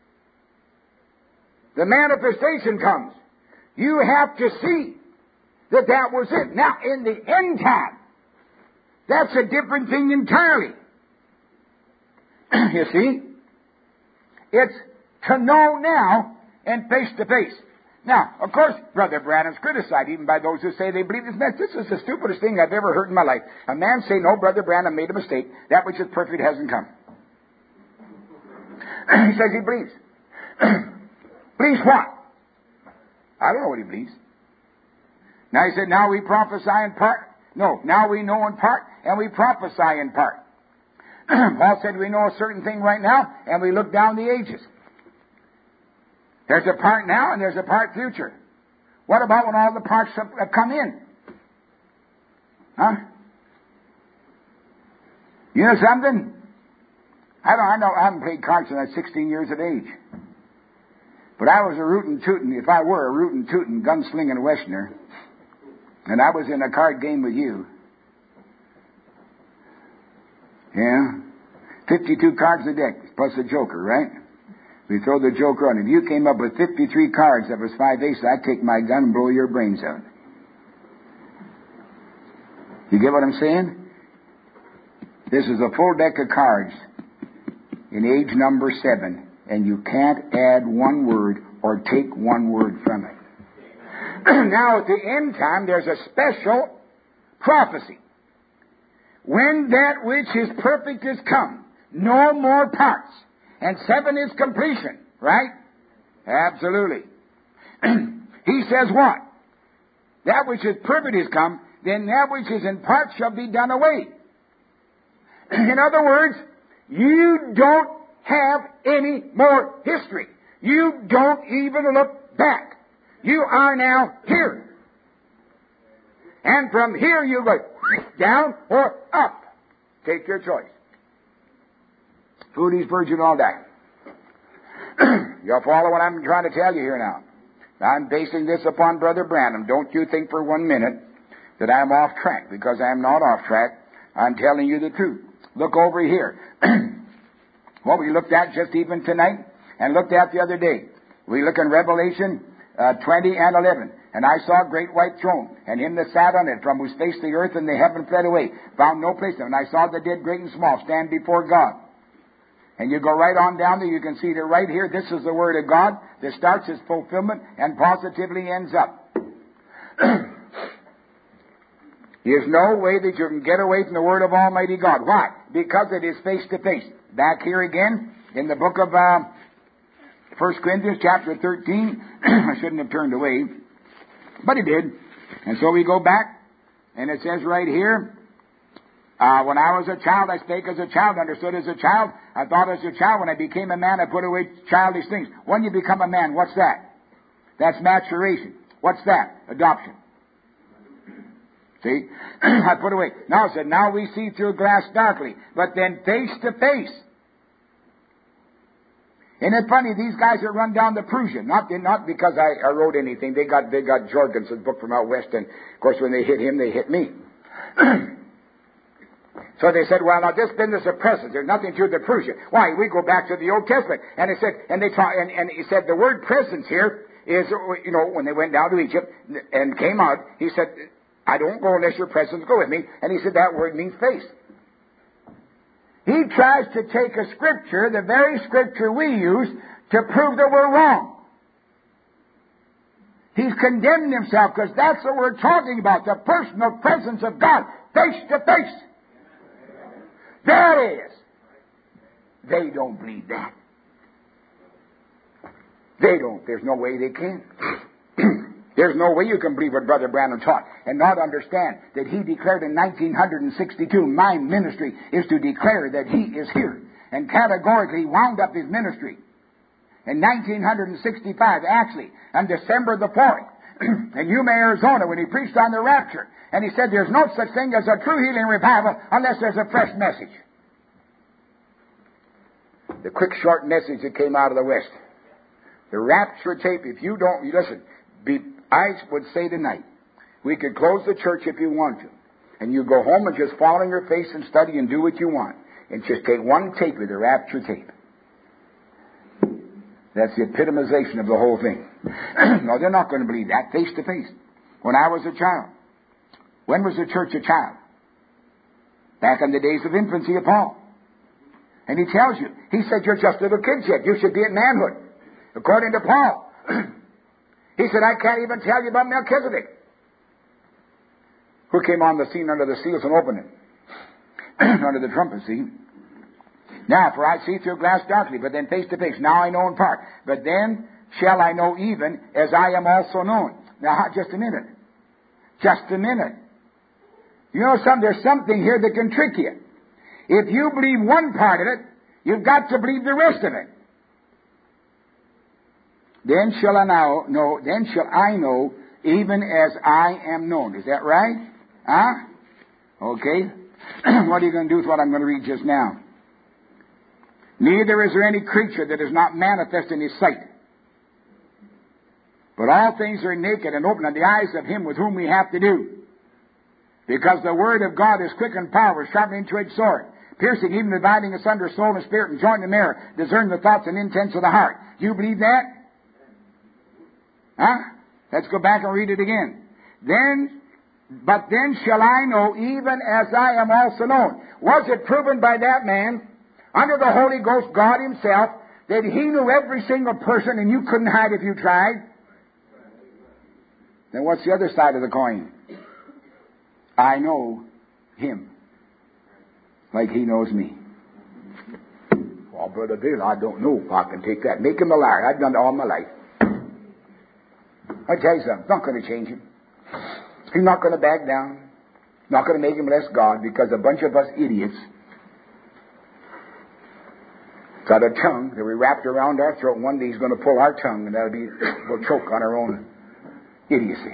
the manifestation comes. You have to see that that was it. Now, in the end time, that's a different thing entirely. You see? It's to know now and face to face. Now, of course, Brother Branham's criticized even by those who say they believe this message. This is the stupidest thing I've ever heard in my life. A man say, no, Brother Branham made a mistake. That which is perfect hasn't come. He says he believes. Believes what? I don't know what he believes. Now he said, now we prophesy in part. No, now we know in part, and we prophesy in part. Paul said we know a certain thing right now, and we look down the ages. There's a part now, and there's a part future. What about when all the parts have come in? Huh? You know something? I haven't played cards since I was 16 years of age. But I was a rootin' tootin', if I were a rootin' tootin' gunslinging Westerner, and I was in a card game with you. Yeah? 52 cards a deck, plus a joker, right? We throw the joker on. If you came up with 53 cards that was 5 aces, I'd take my gun and blow your brains out. You get what I'm saying? This is a full deck of cards in age number 7, and you can't add one word or take one word from it. Now, at the end time, there's a special prophecy. When that which is perfect is come, no more parts, and 7 is completion, right? Absolutely. He says what? That which is perfect is come, then that which is in part shall be done away. In other words, you don't have any more history. You don't even look back. You are now here. And from here you go down or up. Take your choice. Foolish virgin all die. You'll follow what I'm trying to tell you here now. I'm basing this upon Brother Branham. Don't you think for 1 minute that I'm off track, because I'm not off track. I'm telling you the truth. Look over here. What we looked at just even tonight and looked at the other day. We look in Revelation 20 and 11. And I saw a great white throne, and him that sat on it, from whose face the earth and the heaven fled away, found no place. And I saw the dead, great and small, stand before God. And you go right on down there, you can see that right here, this is the Word of God that starts its fulfillment and positively ends up. There's no way that you can get away from the Word of Almighty God. Why? Because it is face to face. Back here again, in the book of 1 Corinthians chapter 13, I shouldn't have turned away, but he did. And so we go back, and it says right here, when I was a child, I spake as a child, understood as a child, I thought as a child. When I became a man, I put away childish things. When you become a man, what's that? That's maturation. What's that? Adoption. See? I put away. Now it said, now we see through glass darkly, but then face to face. Isn't it funny? These guys that run down to Prussian, not because I wrote anything. They got Jorgensen's book from out west, and of course when they hit him, they hit me. So they said, well, now this business of presence, there's nothing to the Prussian. Why? We go back to the Old Testament, and it said, and he said the word presence here is, you know, when they went down to Egypt and came out, he said, I don't go unless your presence go with me, and he said that word means face. He tries to take a scripture, the very scripture we use, to prove that we're wrong. He's condemned himself, because that's what we're talking about, the personal presence of God, face to face. There it is. They don't believe that. They don't. There's no way they can. There's no way you can believe what Brother Branham taught and not understand that he declared in 1962, my ministry is to declare that he is here. And categorically wound up his ministry. In 1965, actually, on December the 4th, in Yuma, Arizona, when he preached on the rapture. And he said there's no such thing as a true healing revival unless there's a fresh message. The quick, short message that came out of the West. The rapture tape, if you don't, listen, I would say tonight, we could close the church if you want to. And you go home and just fall on your face and study and do what you want. And just take one tape of the rapture tape. That's the epitomization of the whole thing. No, they're not going to believe that, face to face. When I was a child. When was the church a child? Back in the days of infancy of Paul. And he tells you, he said, you're just little kids yet. You should be at manhood. According to Paul. He said, I can't even tell you about Melchizedek, who came on the scene under the seals and opened it. Under the trumpet, see? Now, for I see through glass darkly, but then face to face. Now I know in part. But then shall I know even as I am also known. Now, just a minute. Just a minute. You know something? There's something here that can trick you. If you believe one part of it, you've got to believe the rest of it. Then shall I know, even as I am known. Is that right? Huh? Okay. What are you going to do with what I'm going to read just now? Neither is there any creature that is not manifest in his sight. But all things are naked and open in the eyes of him with whom we have to do. Because the word of God is quick and powerful, sharper than a two-edged sword, piercing even dividing asunder soul and spirit, and joint and marrow, discerning the thoughts and intents of the heart. Do you believe that? Huh? Let's go back and read it again. But then shall I know, even as I am also known. Was it proven by that man, under the Holy Ghost, God Himself, that He knew every single person and you couldn't hide if you tried? Then what's the other side of the coin? I know Him like He knows me. Well, Brother Bill, I don't know if I can take that. Make him a liar. I've done it all my life. I tell you something, it's not going to change him. He's not going to back down. Not going to make him less God, because a bunch of us idiots got a tongue that we wrapped around our throat. One day He's going to pull our tongue, and we'll choke on our own idiocy.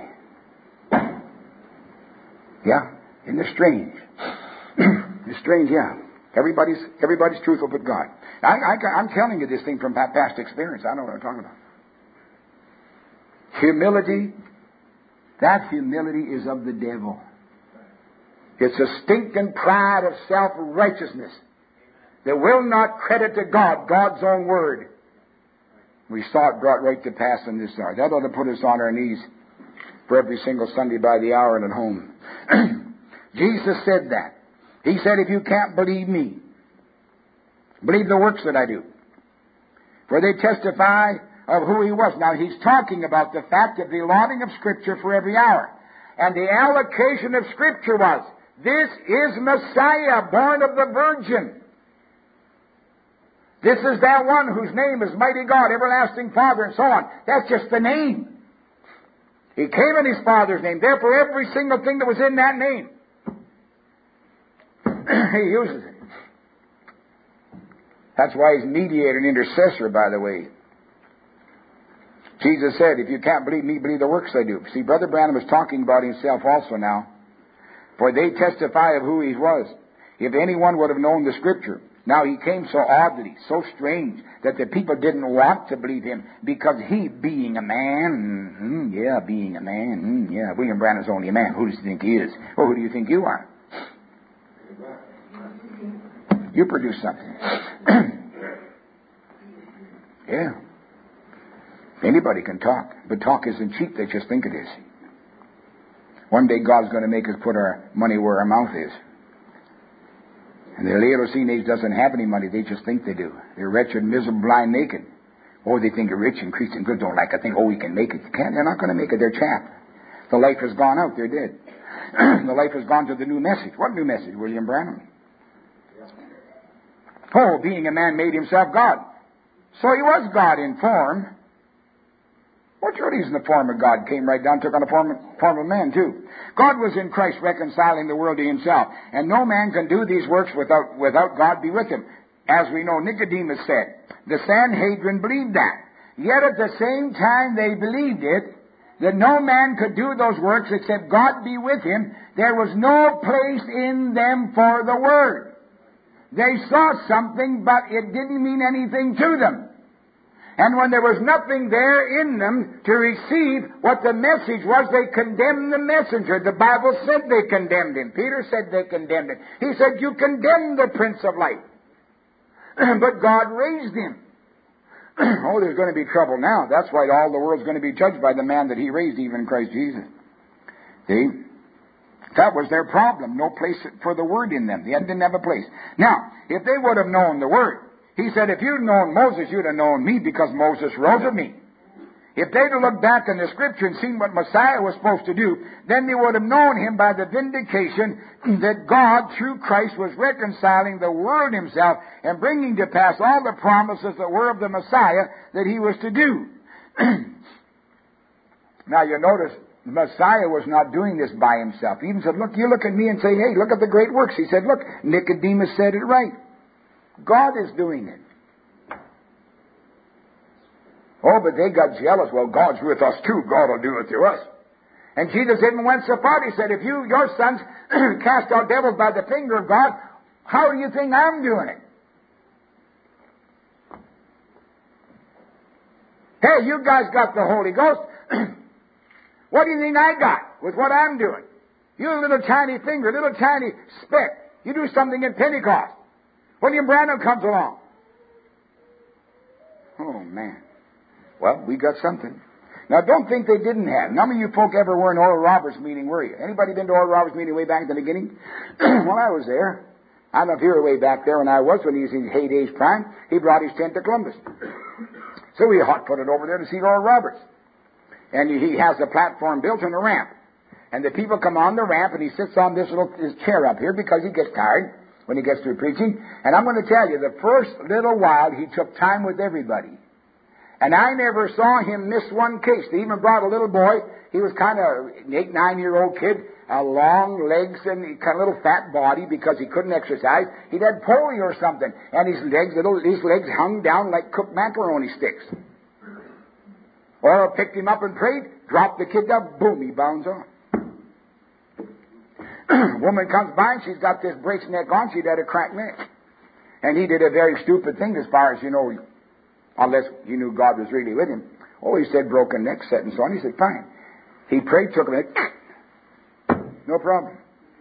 Yeah? Isn't it strange? It's strange, yeah. Everybody's truthful but God. I'm telling you this thing from past experience. I know what I'm talking about. Humility, that humility is of the devil. It's a stinking pride of self-righteousness that will not credit to God, God's own word. We saw it brought right to pass in this hour. That ought to put us on our knees for every single Sunday by the hour and at home. Jesus said that. He said, if you can't believe me, believe the works that I do. For they testify of who He was. Now, He's talking about the fact of the allotting of Scripture for every hour. And the allocation of Scripture was, this is Messiah, born of the Virgin. This is that one whose name is Mighty God, Everlasting Father, and so on. That's just the name. He came in His Father's name. Therefore, every single thing that was in that name, He uses it. That's why He's mediator and intercessor, by the way. Jesus said, if you can't believe me, believe the works I do. See, Brother Branham is talking about himself also now. For they testify of who He was. If anyone would have known the Scripture. Now, He came so oddly, so strange, that the people didn't want to believe Him, because He, being a man, William Branham's only a man. Who does He think He is? Or who do you think you are? You produce something. Yeah. Anybody can talk, but talk isn't cheap. They just think it is. One day God's going to make us put our money where our mouth is. And the Laodicean age doesn't have any money. They just think they do. They're wretched, miserable, blind, naked. Oh, they think they're rich and Christian good. Don't like a thing. Oh, we can make it. You can't. They're not going to make it. They're chapped. The life has gone out. They're dead. The life has gone to the new message. What new message? William Branham. Oh, being a man made Himself God. So He was God in form. Well, sure, He's in the form of God. Came right down, took on the form of man, too. God was in Christ reconciling the world to Himself. And no man can do these works without God be with him. As we know, Nicodemus said, the Sanhedrin believed that. Yet at the same time they believed it, that no man could do those works except God be with him. There was no place in them for the Word. They saw something, but it didn't mean anything to them. And when there was nothing there in them to receive what the message was, they condemned the messenger. The Bible said they condemned him. Peter said they condemned him. He said, you condemned the Prince of Light. But God raised him. Oh, there's going to be trouble now. That's why all the world's going to be judged by the man that He raised, even Christ Jesus. See? That was their problem. No place for the Word in them. They didn't have a place. Now, if they would have known the Word, He said, if you'd known Moses, you'd have known me, because Moses wrote of me. If they'd have looked back in the Scripture and seen what Messiah was supposed to do, then they would have known Him by the vindication that God, through Christ, was reconciling the world Himself and bringing to pass all the promises that were of the Messiah that He was to do. Now, you notice, Messiah was not doing this by himself. He even said, look, you look at me and say, hey, look at the great works. He said, look, Nicodemus said it right. God is doing it. Oh, but they got jealous. Well, God's with us too. God will do it to us. And Jesus even went so far, he said, if your sons cast out devils by the finger of God, how do you think I'm doing it? Hey, you guys got the Holy Ghost. What do you think I got with what I'm doing? You little tiny finger, little tiny speck. You do something in Pentecost. William Branham comes along. Oh, man. Well, we got something. Now, don't think they didn't have. None of you folk ever were in Oral Roberts' meeting, were you? Anybody been to Oral Roberts' meeting way back in the beginning? Well, I was there. I don't know if you were way back there when I was he was in heydays prime. He brought his tent to Columbus. So we hot-footed over there to see Oral Roberts. And he has a platform built and a ramp. And the people come on the ramp, and he sits on his chair up here because he gets tired when he gets through preaching. And I'm going to tell you, the first little while, he took time with everybody. And I never saw him miss one case. They even brought a little boy. He was kind of an 8, 9-year-old kid, long legs and kind of little fat body because he couldn't exercise. He'd had polio or something, and his legs hung down like cooked macaroni sticks. Oral picked him up and prayed, dropped the kid down, boom, he bounds on. Woman comes by and she's got this brace neck on. She'd had a cracked neck. And he did a very stupid thing as far as, unless you knew God was really with him. Oh, he said broken neck, set and so on. He said, fine. He prayed, took him, no problem.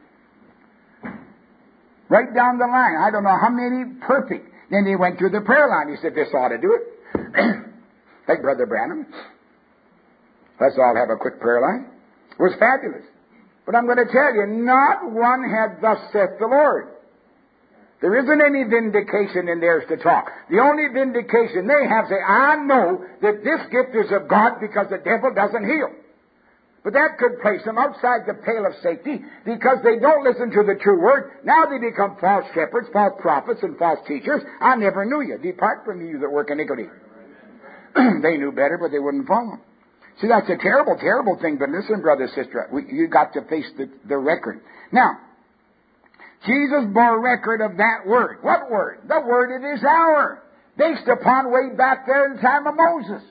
Right down the line. I don't know how many perfect. Then he went to the prayer line. He said, this ought to do it. Like Brother Branham. Let's all have a quick prayer line. It was fabulous. But I'm going to tell you, not one had thus saith the Lord. There isn't any vindication in theirs to talk. The only vindication they have say, I know that this gift is of God because the devil doesn't heal. But that could place them outside the pale of safety because they don't listen to the true word. Now they become false shepherds, false prophets, and false teachers. I never knew you. Depart from me, you that work iniquity. They knew better, but they wouldn't follow. See, that's a terrible, terrible thing. But listen, brother, sister, you got to face the record. Now, Jesus bore record of that word. What word? The word in His hour. Based upon way back there in the time of Moses.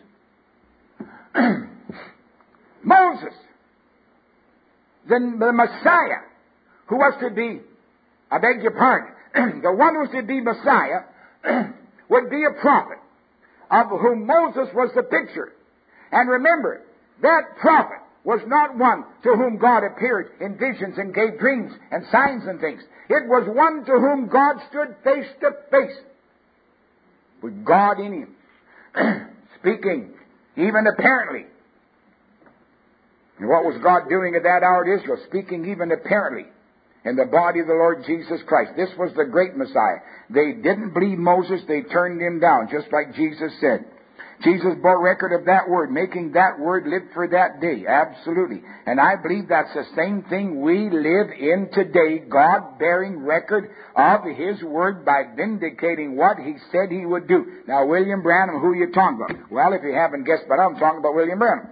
Moses, the Messiah, who was to be, I beg your pardon, the one who was to be Messiah would be a prophet of whom Moses was the picture. And remember, that prophet was not one to whom God appeared in visions and gave dreams and signs and things. It was one to whom God stood face to face with God in him, speaking, even apparently. And what was God doing at that hour at Israel? Speaking even apparently in the body of the Lord Jesus Christ. This was the great Messiah. They didn't believe Moses, they turned him down, just like Jesus said. Jesus bore record of that word, making that word live for that day. Absolutely. And I believe that's the same thing we live in today. God bearing record of His word by vindicating what He said He would do. Now, William Branham, who are you talking about? Well, if you haven't guessed, but I'm talking about William Branham.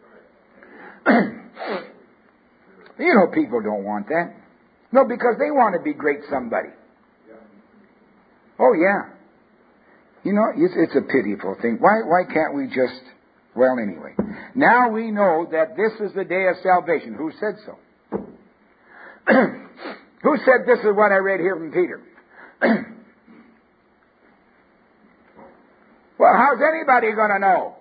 People don't want that. No, because they want to be great somebody. Oh, yeah. It's a pitiful thing. Why can't we just... Well, anyway. Now we know that this is the day of salvation. Who said so? Who said this is what I read here from Peter? Well, how's anybody going to know?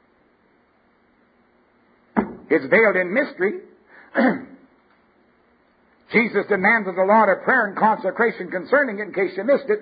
It's veiled in mystery. Jesus demands of the Lord a prayer and consecration concerning it in case you missed it.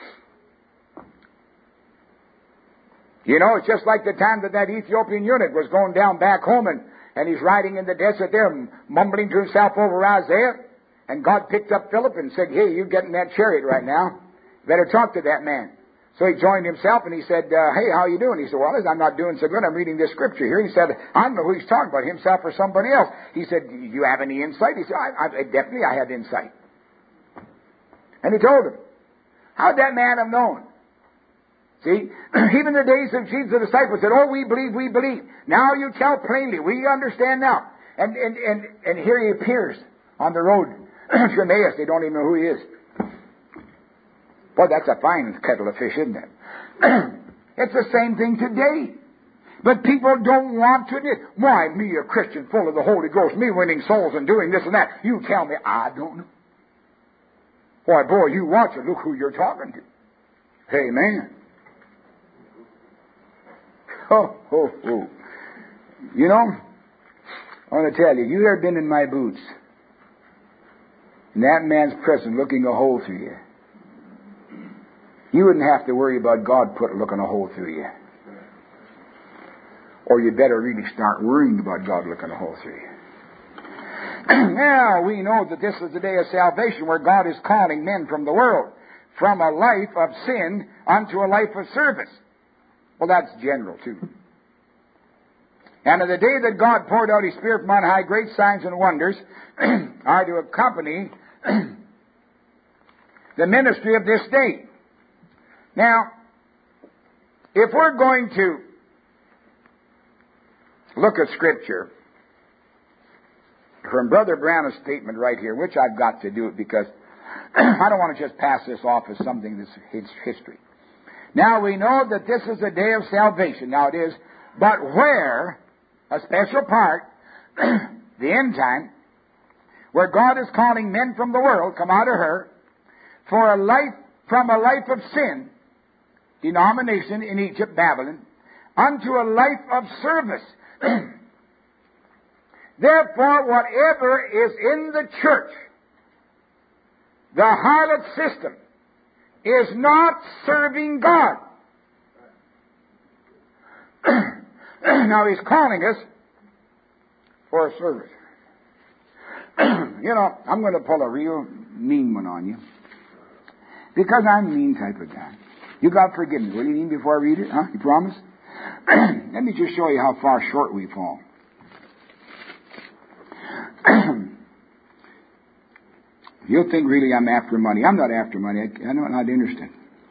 It's just like the time that Ethiopian eunuch was going down back home and he's riding in the desert there, mumbling to himself over Isaiah. And God picked up Philip and said, hey, you get in that chariot right now. Better talk to that man. So he joined himself and he said, hey, how you doing? He said, well, I'm not doing so good. I'm reading this scripture here. He said, I don't know who he's talking about, himself or somebody else. He said, do you have any insight? He said, definitely I have insight. And he told him. How'd that man have known? See, even the days of Jesus, the disciples said, oh, we believe, we believe. Now you tell plainly, we understand now. And here he appears on the road to Emmaus. They don't even know who he is. Boy, that's a fine kettle of fish, isn't it? It's the same thing today. But people don't want to. Why, me, a Christian full of the Holy Ghost, me winning souls and doing this and that. You tell me, I don't know. Why, boy, you watch it. Look who you're talking to. Amen. Oh. You know, I want to tell you, you ever been in my boots? And that man's present looking a hole through you. You wouldn't have to worry about God looking a hole through you. Or you'd better really start worrying about God looking a hole through you. Now, we know that this is the day of salvation where God is calling men from the world, from a life of sin unto a life of service. Well, that's general, too. And on the day that God poured out His Spirit from on high, great signs and wonders are to accompany the ministry of this day. Now, if we're going to look at Scripture from Brother Branham's statement right here, which I've got to do it because I don't want to just pass this off as something that's history. Now, we know that this is a day of salvation. Now, it is, but where, a special part, the end time, where God is calling men from the world, come out of her, for a life, from a life of sin, denomination in Egypt, Babylon, unto a life of service. Therefore, whatever is in the church, the harlot system, is not serving God. Now, He's calling us for a service. You know, I'm going to pull a real mean one on you. Because I'm a mean type of guy. You got to forgive me. Will you need me before I read it? Huh? You promise? Let me just show you how far short we fall. You'll think really I'm after money. I'm not after money. I'm not interested.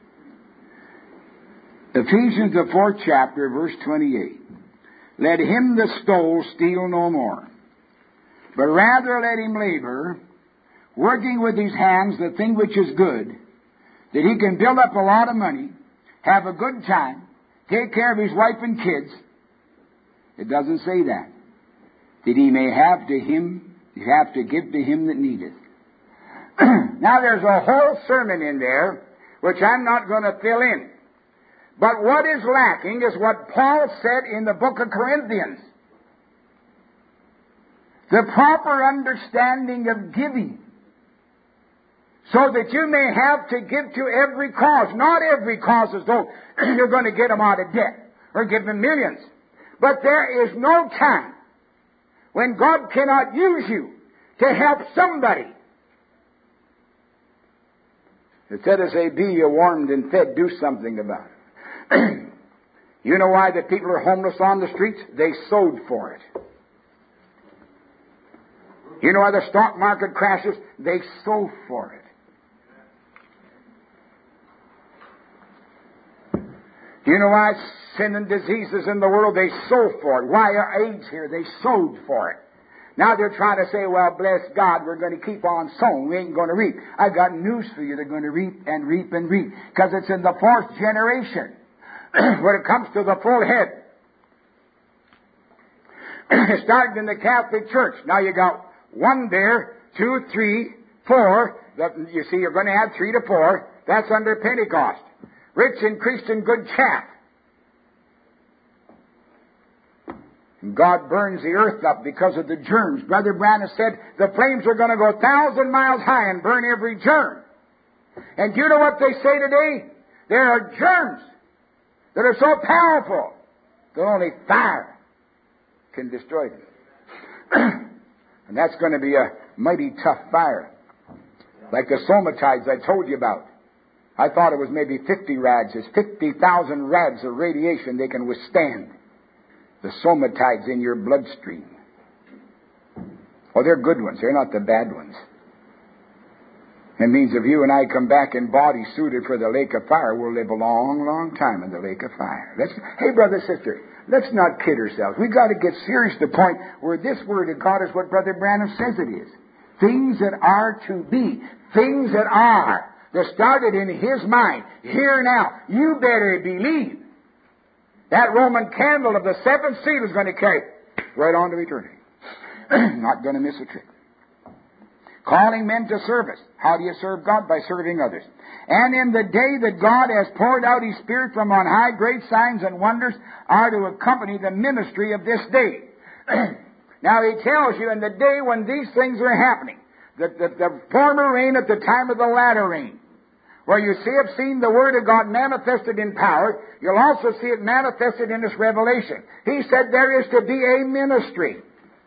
Ephesians, the 4th chapter, verse 28. Let him that stole steal no more, but rather let him labor, working with his hands the thing which is good, that he can build up a lot of money, have a good time, take care of his wife and kids. It doesn't say that. That he may have to him, you have to give to him that needeth. Now there's a whole sermon in there, which I'm not going to fill in. But what is lacking is what Paul said in the book of Corinthians. The proper understanding of giving. So that you may have to give to every cause. Not every cause as though you're going to get them out of debt or give them millions. But there is no time when God cannot use you to help somebody. Instead of say, be you warmed and fed, do something about it. You know why the people are homeless on the streets? They sowed for it. You know why the stock market crashes? They sow for it. You know why sin and diseases in the world? They sow for it. Why are AIDS here? They sowed for it. Now they're trying to say, well, bless God, we're going to keep on sowing. We ain't going to reap. I've got news for you. They're going to reap and reap and reap. Because it's in the 4th generation when it comes to the full head. It started in the Catholic Church. Now you got 1 there, 2, 3, 4. You see, you're going to add 3 to 4. That's under Pentecost. Rich and Christian good chaff. And God burns the earth up because of the germs. Brother Branham said the flames are going to go 1,000 miles high and burn every germ. And do you know what they say today? There are germs that are so powerful that only fire can destroy them. And that's going to be a mighty tough fire. Like the somatides I told you about. I thought it was maybe 50 rads. There's 50,000 rads of radiation they can withstand. The somatides in your bloodstream. Oh, they're good ones. They're not the bad ones. It means if you and I come back in body suited for the lake of fire, we'll live a long, long time in the lake of fire. Hey, brother, sister, let's not kid ourselves. We've got to get serious to the point where this Word of God is what Brother Branham says it is. Things that are to be. Things that are. That started in his mind. Here now. You better believe. That Roman candle of the seventh seal is going to carry right on to eternity. Not going to miss a trick. Calling men to service. How do you serve God? By serving others. And in the day that God has poured out His Spirit from on high, great signs and wonders are to accompany the ministry of this day. Now He tells you in the day when these things are happening, the former rain at the time of the latter rain, where you have seen the Word of God manifested in power, you'll also see it manifested in this revelation. He said there is to be a ministry.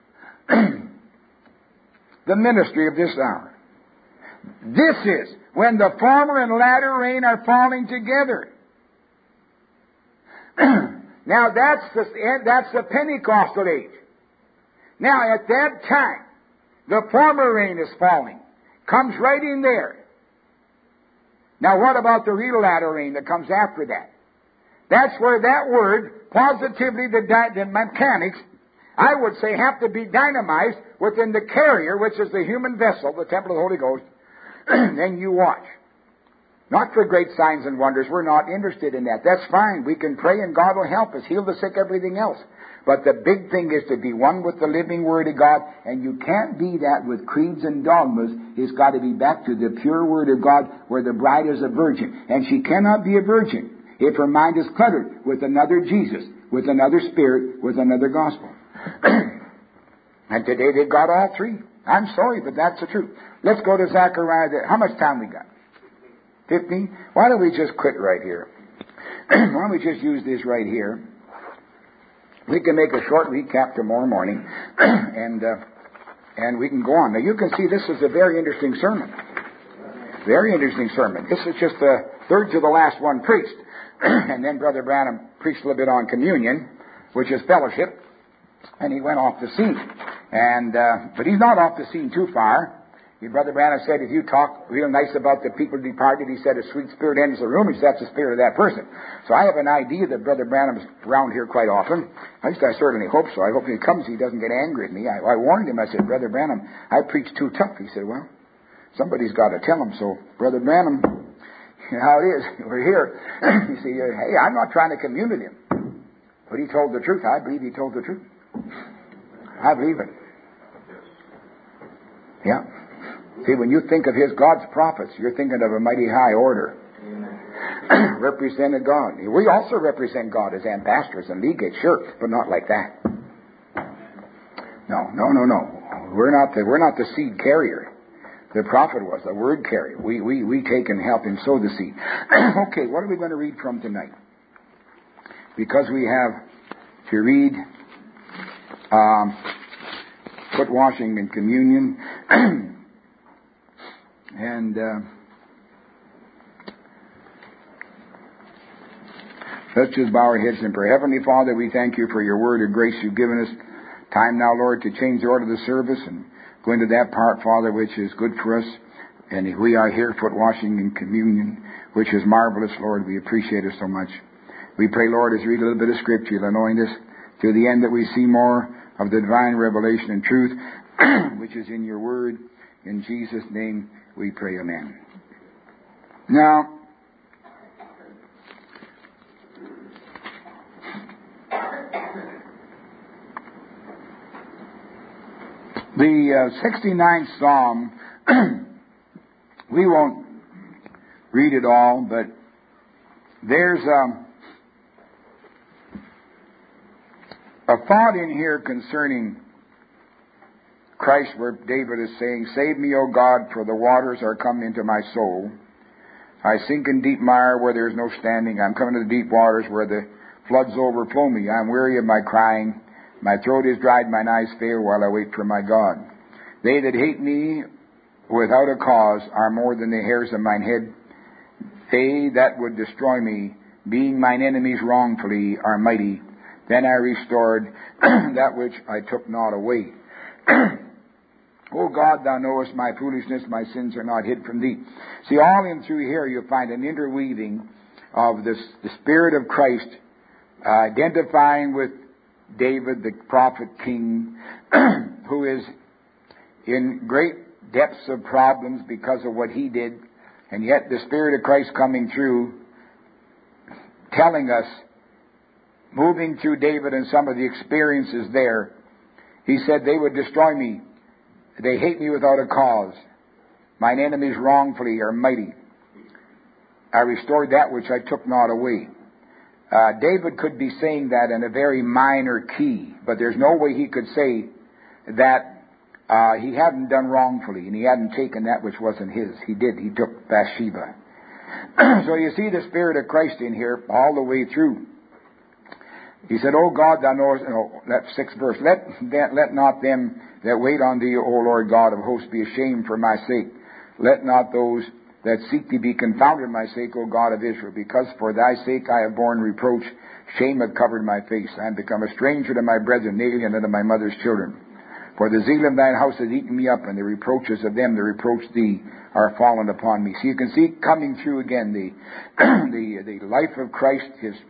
The ministry of this hour. This is when the former and latter rain are falling together. Now that's the Pentecostal age. Now at that time, the former rain is falling. Comes right in there. Now what about the real latter rain that comes after that? That's where that word, positively the mechanics, I would say, have to be dynamized within the carrier, which is the human vessel, the temple of the Holy Ghost. Then you watch. Not for great signs and wonders. We're not interested in that. That's fine. We can pray and God will help us. Heal the sick, everything else. But the big thing is to be one with the living Word of God. And you can't be that with creeds and dogmas. It's got to be back to the pure Word of God where the bride is a virgin. And she cannot be a virgin if her mind is cluttered with another Jesus, with another Spirit, with another gospel. And today they've got all three. I'm sorry, but that's the truth. Let's go to Zechariah. How much time we got? 15? Why don't we just quit right here? Why don't we just use this right here? We can make a short recap tomorrow morning, and we can go on. Now you can see this is a very interesting sermon. Very interesting sermon. This is just the third to the last one preached. And then Brother Branham preached a little bit on communion, which is fellowship. And he went off the scene. But he's not off the scene too far. Brother Branham said, if you talk real nice about the people departed, he said, a sweet spirit enters the room. He said, that's the spirit of that person. So I have an idea that Brother Branham's around here quite often. At least I certainly hope so. I hope when he comes, he doesn't get angry at me. I warned him. I said, Brother Branham, I preach too tough. He said, well, somebody's got to tell him. So, Brother Branham, you know how it is. We're here. You see, hey, I'm not trying to commune with him. But he told the truth. I believe he told the truth. I believe it. Yeah. See, when you think of God's prophets, you're thinking of a mighty high order. Represented God. We also represent God as ambassadors and legates, sure, but not like that. No. We're not the seed carrier. The prophet was the word carrier. We take and help him sow the seed. Okay, what are we going to read from tonight? Because we have to read foot washing and communion. And let's just bow our heads and pray. Heavenly Father, we thank you for your word of grace you've given us. Time now, Lord, to change the order of the service and go into that part, Father, which is good for us. And we are here, foot washing and communion, which is marvelous, Lord. We appreciate it so much. We pray, Lord, as we read a little bit of Scripture, you'll anoint us to the end that we see more of the divine revelation and truth, which is in your word. In Jesus' name we pray, amen. Now, the 69th Psalm, we won't read it all, but there's a thought in here concerning Christ where David is saying, save me, O God, for the waters are come into my soul. I sink in deep mire where there is no standing. I'm coming to the deep waters where the floods overflow me. I'm weary of my crying. My throat is dried, mine eyes fail while I wait for my God. They that hate me without a cause are more than the hairs of mine head. They that would destroy me, being mine enemies wrongfully, are mighty. Then I restored that which I took not away. O God, thou knowest my foolishness, my sins are not hid from thee. See, all in through here you find an interweaving of the Spirit of Christ identifying with David, the prophet king, who is in great depths of problems because of what he did, and yet the Spirit of Christ coming through, telling us, moving through David and some of the experiences there, he said, they would destroy me. They hate me without a cause. Mine enemies wrongfully are mighty. I restored that which I took not away. David could be saying that in a very minor key, but there's no way he could say that he hadn't done wrongfully and he hadn't taken that which wasn't his. He did. He took Bathsheba. So you see the Spirit of Christ in here all the way through. He said, O God, thou knowest, that 6th verse, let not them that wait on thee, O Lord God of hosts, be ashamed for my sake. Let not those that seek thee be confounded for my sake, O God of Israel. Because for thy sake I have borne reproach, shame hath covered my face. I am become a stranger to my brethren, alien unto my mother's children. For the zeal of thine house has eaten me up, and the reproaches of them that reproach thee are fallen upon me. So you can see coming through again the life of Christ,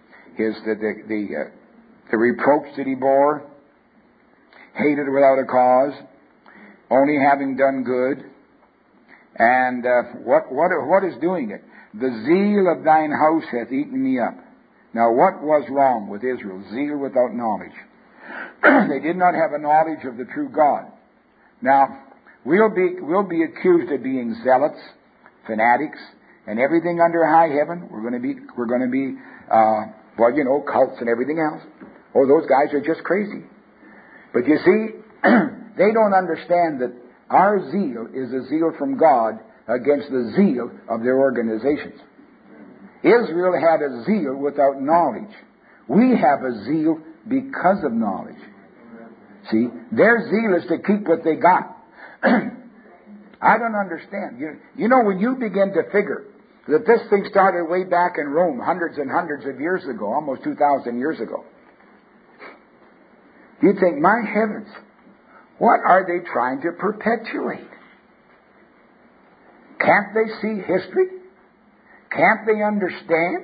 the reproach that he bore, hated without a cause, only having done good. And what is doing it? The zeal of thine house hath eaten me up. Now what was wrong with Israel? Zeal without knowledge. They did not have a knowledge of the true God. Now, we'll be accused of being zealots, fanatics, and everything under high heaven. We're going to be cults and everything else. Oh, those guys are just crazy. But you see, they don't understand that our zeal is a zeal from God against the zeal of their organizations. Israel had a zeal without knowledge. We have a zeal because of knowledge. See, their zeal is to keep what they got. I don't understand. You know, when you begin to figure that this thing started way back in Rome, hundreds and hundreds of years ago, almost 2,000 years ago, you'd think, my heavens, what are they trying to perpetuate? Can't they see history? Can't they understand?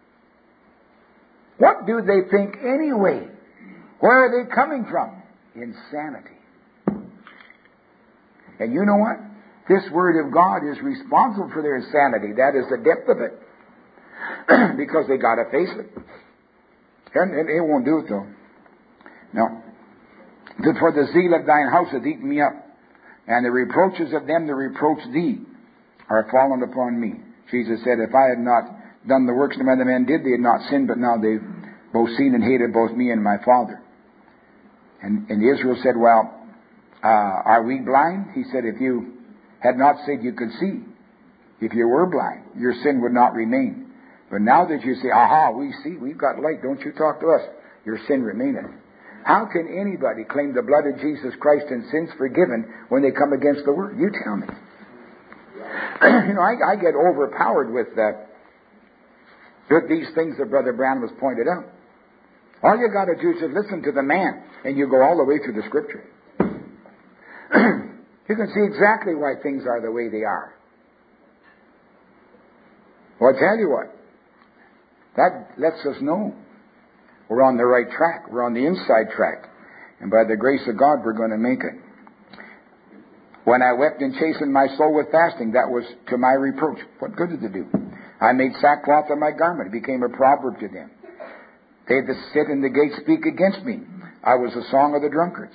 What do they think anyway? Where are they coming from? Insanity. And you know what? This Word of God is responsible for their insanity. That is the depth of it. Because they got to face it. And it won't do it though. No. For the zeal of thine house hath eaten me up, and the reproaches of them that reproach thee are fallen upon me. Jesus said, if I had not done the works that other men did, they had not sinned, but now they've both seen and hated both me and my Father. And Israel said, well, are we blind? He said, if you had not said you could see, if you were blind, your sin would not remain. But now that you say, aha, we see, we've got light, don't you talk to us, your sin remaineth. How can anybody claim the blood of Jesus Christ and sins forgiven when they come against the Word? You tell me. I get overpowered with these things that Brother Branham has pointed out. All you got to do is just listen to the man, and you go all the way through the Scripture. You can see exactly why things are the way they are. Well, I tell you what, that lets us know we're on the right track. We're on the inside track. And by the grace of God, we're going to make it. When I wept and chastened my soul with fasting, that was to my reproach. What good did it do? I made sackcloth of my garment. It became a proverb to them. They that sit in the gate speak against me. I was a song of the drunkards.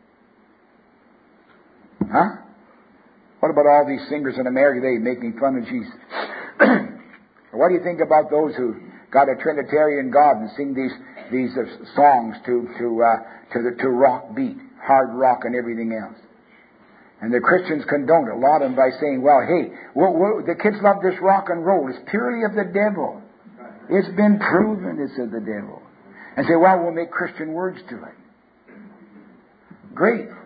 Huh? What about all these singers in America today making fun of Jesus? What do you think about those who got a Trinitarian God and sing these songs to rock beat, hard rock and everything else? And the Christians condone it, a lot of them, by saying, well, hey, the kids love this rock and roll. It's purely of the devil. It's been proven it's of the devil. And say, well, we'll make Christian words to it. Great.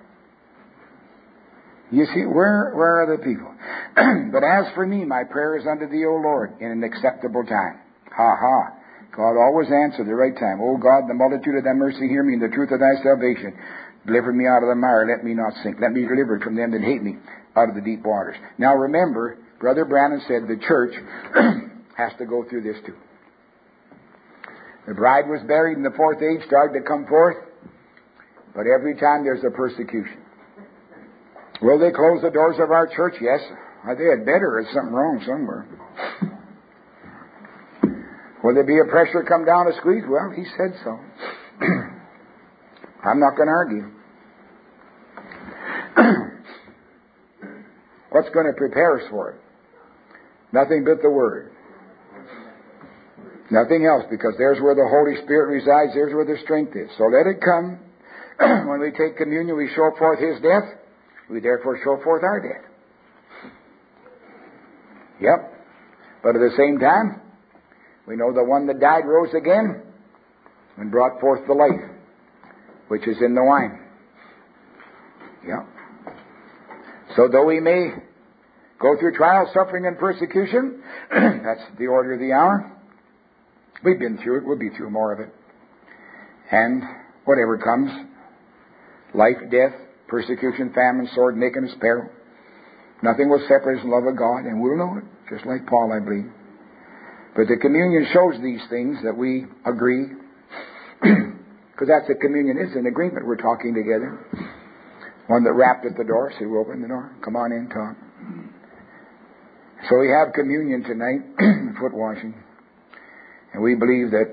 You see, where are the people? But as for me, my prayer is unto thee, O Lord, in an acceptable time. Ha ha. God always answers the right time. O God, the multitude of thy mercy, hear me in the truth of thy salvation. Deliver me out of the mire, let me not sink. Let me be delivered from them that hate me out of the deep waters. Now remember, Brother Branham said the church has to go through this too. The bride was buried in the fourth age, started to come forth, but every time there's a persecution. Will they close the doors of our church? Yes. They had better. There's something wrong somewhere. Will there be a pressure come down a squeeze? Well, he said so. I'm not going to argue. What's going to prepare us for it? Nothing but the Word. Nothing else, because there's where the Holy Spirit resides. There's where the strength is. So let it come. When we take communion, we show forth His death. We therefore show forth our death. Yep. But at the same time, we know the one that died rose again and brought forth the life, which is in the wine. Yep. So though we may go through trial, suffering, and persecution, that's the order of the hour. We've been through it. We'll be through more of it. And whatever comes, life, death, persecution, famine, sword, nakedness, peril, nothing will separate us from the love of God, and we'll know it, just like Paul, I believe. But the communion shows these things that we agree, because that's what communion is, an agreement. We're talking together. One that rapped at the door, said, "We'll open the door. Come on in, talk." So we have communion tonight, foot washing. And we believe that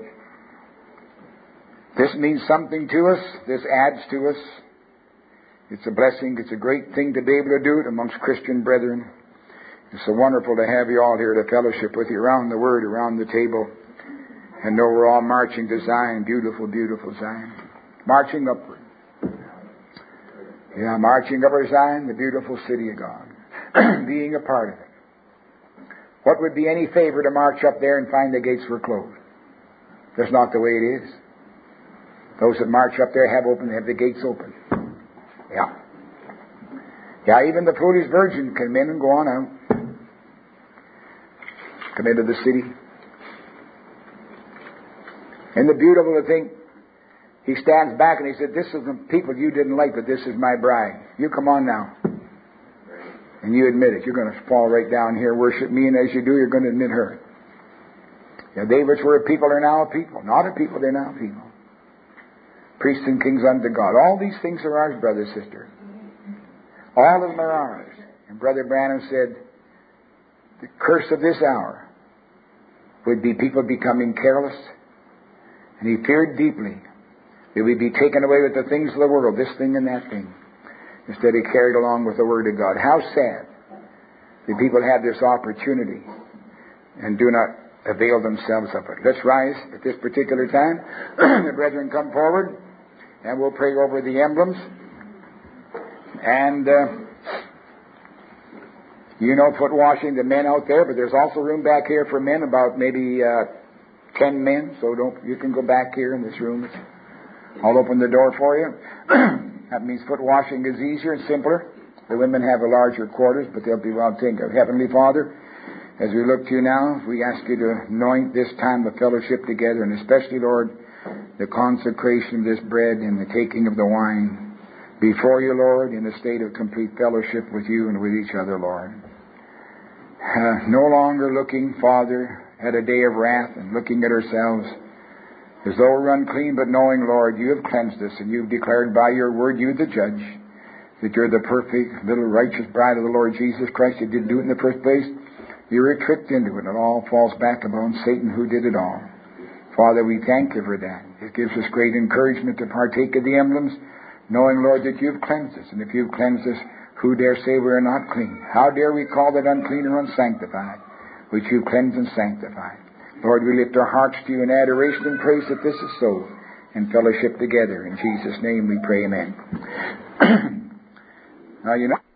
this means something to us. This adds to us. It's a blessing. It's a great thing to be able to do it amongst Christian brethren. It's so wonderful to have you all here to fellowship with you around the Word, around the table, and know we're all marching to Zion, beautiful, beautiful Zion. Marching upward. Yeah, marching upward to Zion, the beautiful city of God. Being a part of it. What would be any favor to march up there and find the gates were closed? That's not the way it is. Those that march up there have the gates open. Yeah. Yeah, even the foolish virgin can come in and go on out. Come into the city. And the beautiful thing, he stands back and he said, "This is the people you didn't like, but this is my bride. You come on now." And you admit it. You're going to fall right down here, worship me, and as you do, you're going to admit her. Yeah, they which were a people are now a people. Not a people, they're now a people. Priests and kings unto God. All these things are ours, brother, sister. All of them are ours. And Brother Branham said, the curse of this hour would be people becoming careless. And he feared deeply that we'd be taken away with the things of the world, this thing and that thing, instead of carried along with the Word of God. How sad that people have this opportunity and do not avail themselves of it. Let's rise at this particular time. The brethren come forward and we'll pray over the emblems. And you know, foot washing, the men out there, but there's also room back here for men, about maybe 10 men. So you can go back here in this room. I'll open the door for you. That means foot washing is easier and simpler. The women have a larger quarters, but they'll be well taken care of. Heavenly Father, as we look to you now, we ask you to anoint this time of fellowship together, and especially, Lord, the consecration of this bread and the taking of the wine before you, Lord, in a state of complete fellowship with you and with each other, Lord. No longer looking, Father, at a day of wrath and looking at ourselves as though we're unclean, but knowing, Lord, you have cleansed us, and you've declared by your word, you the judge, that you're the perfect little righteous bride of the Lord Jesus Christ. You didn't do it in the first place. You were tricked into it, and it all falls back upon Satan who did it all. Father, we thank you for that. It gives us great encouragement to partake of the emblems, knowing, Lord, that you've cleansed us. And if you've cleansed us, who dare say we are not clean? How dare we call that unclean or unsanctified, which you've cleansed and sanctified? Lord, we lift our hearts to you in adoration and praise that this is so, and fellowship together. In Jesus' name we pray, amen. Now, you know...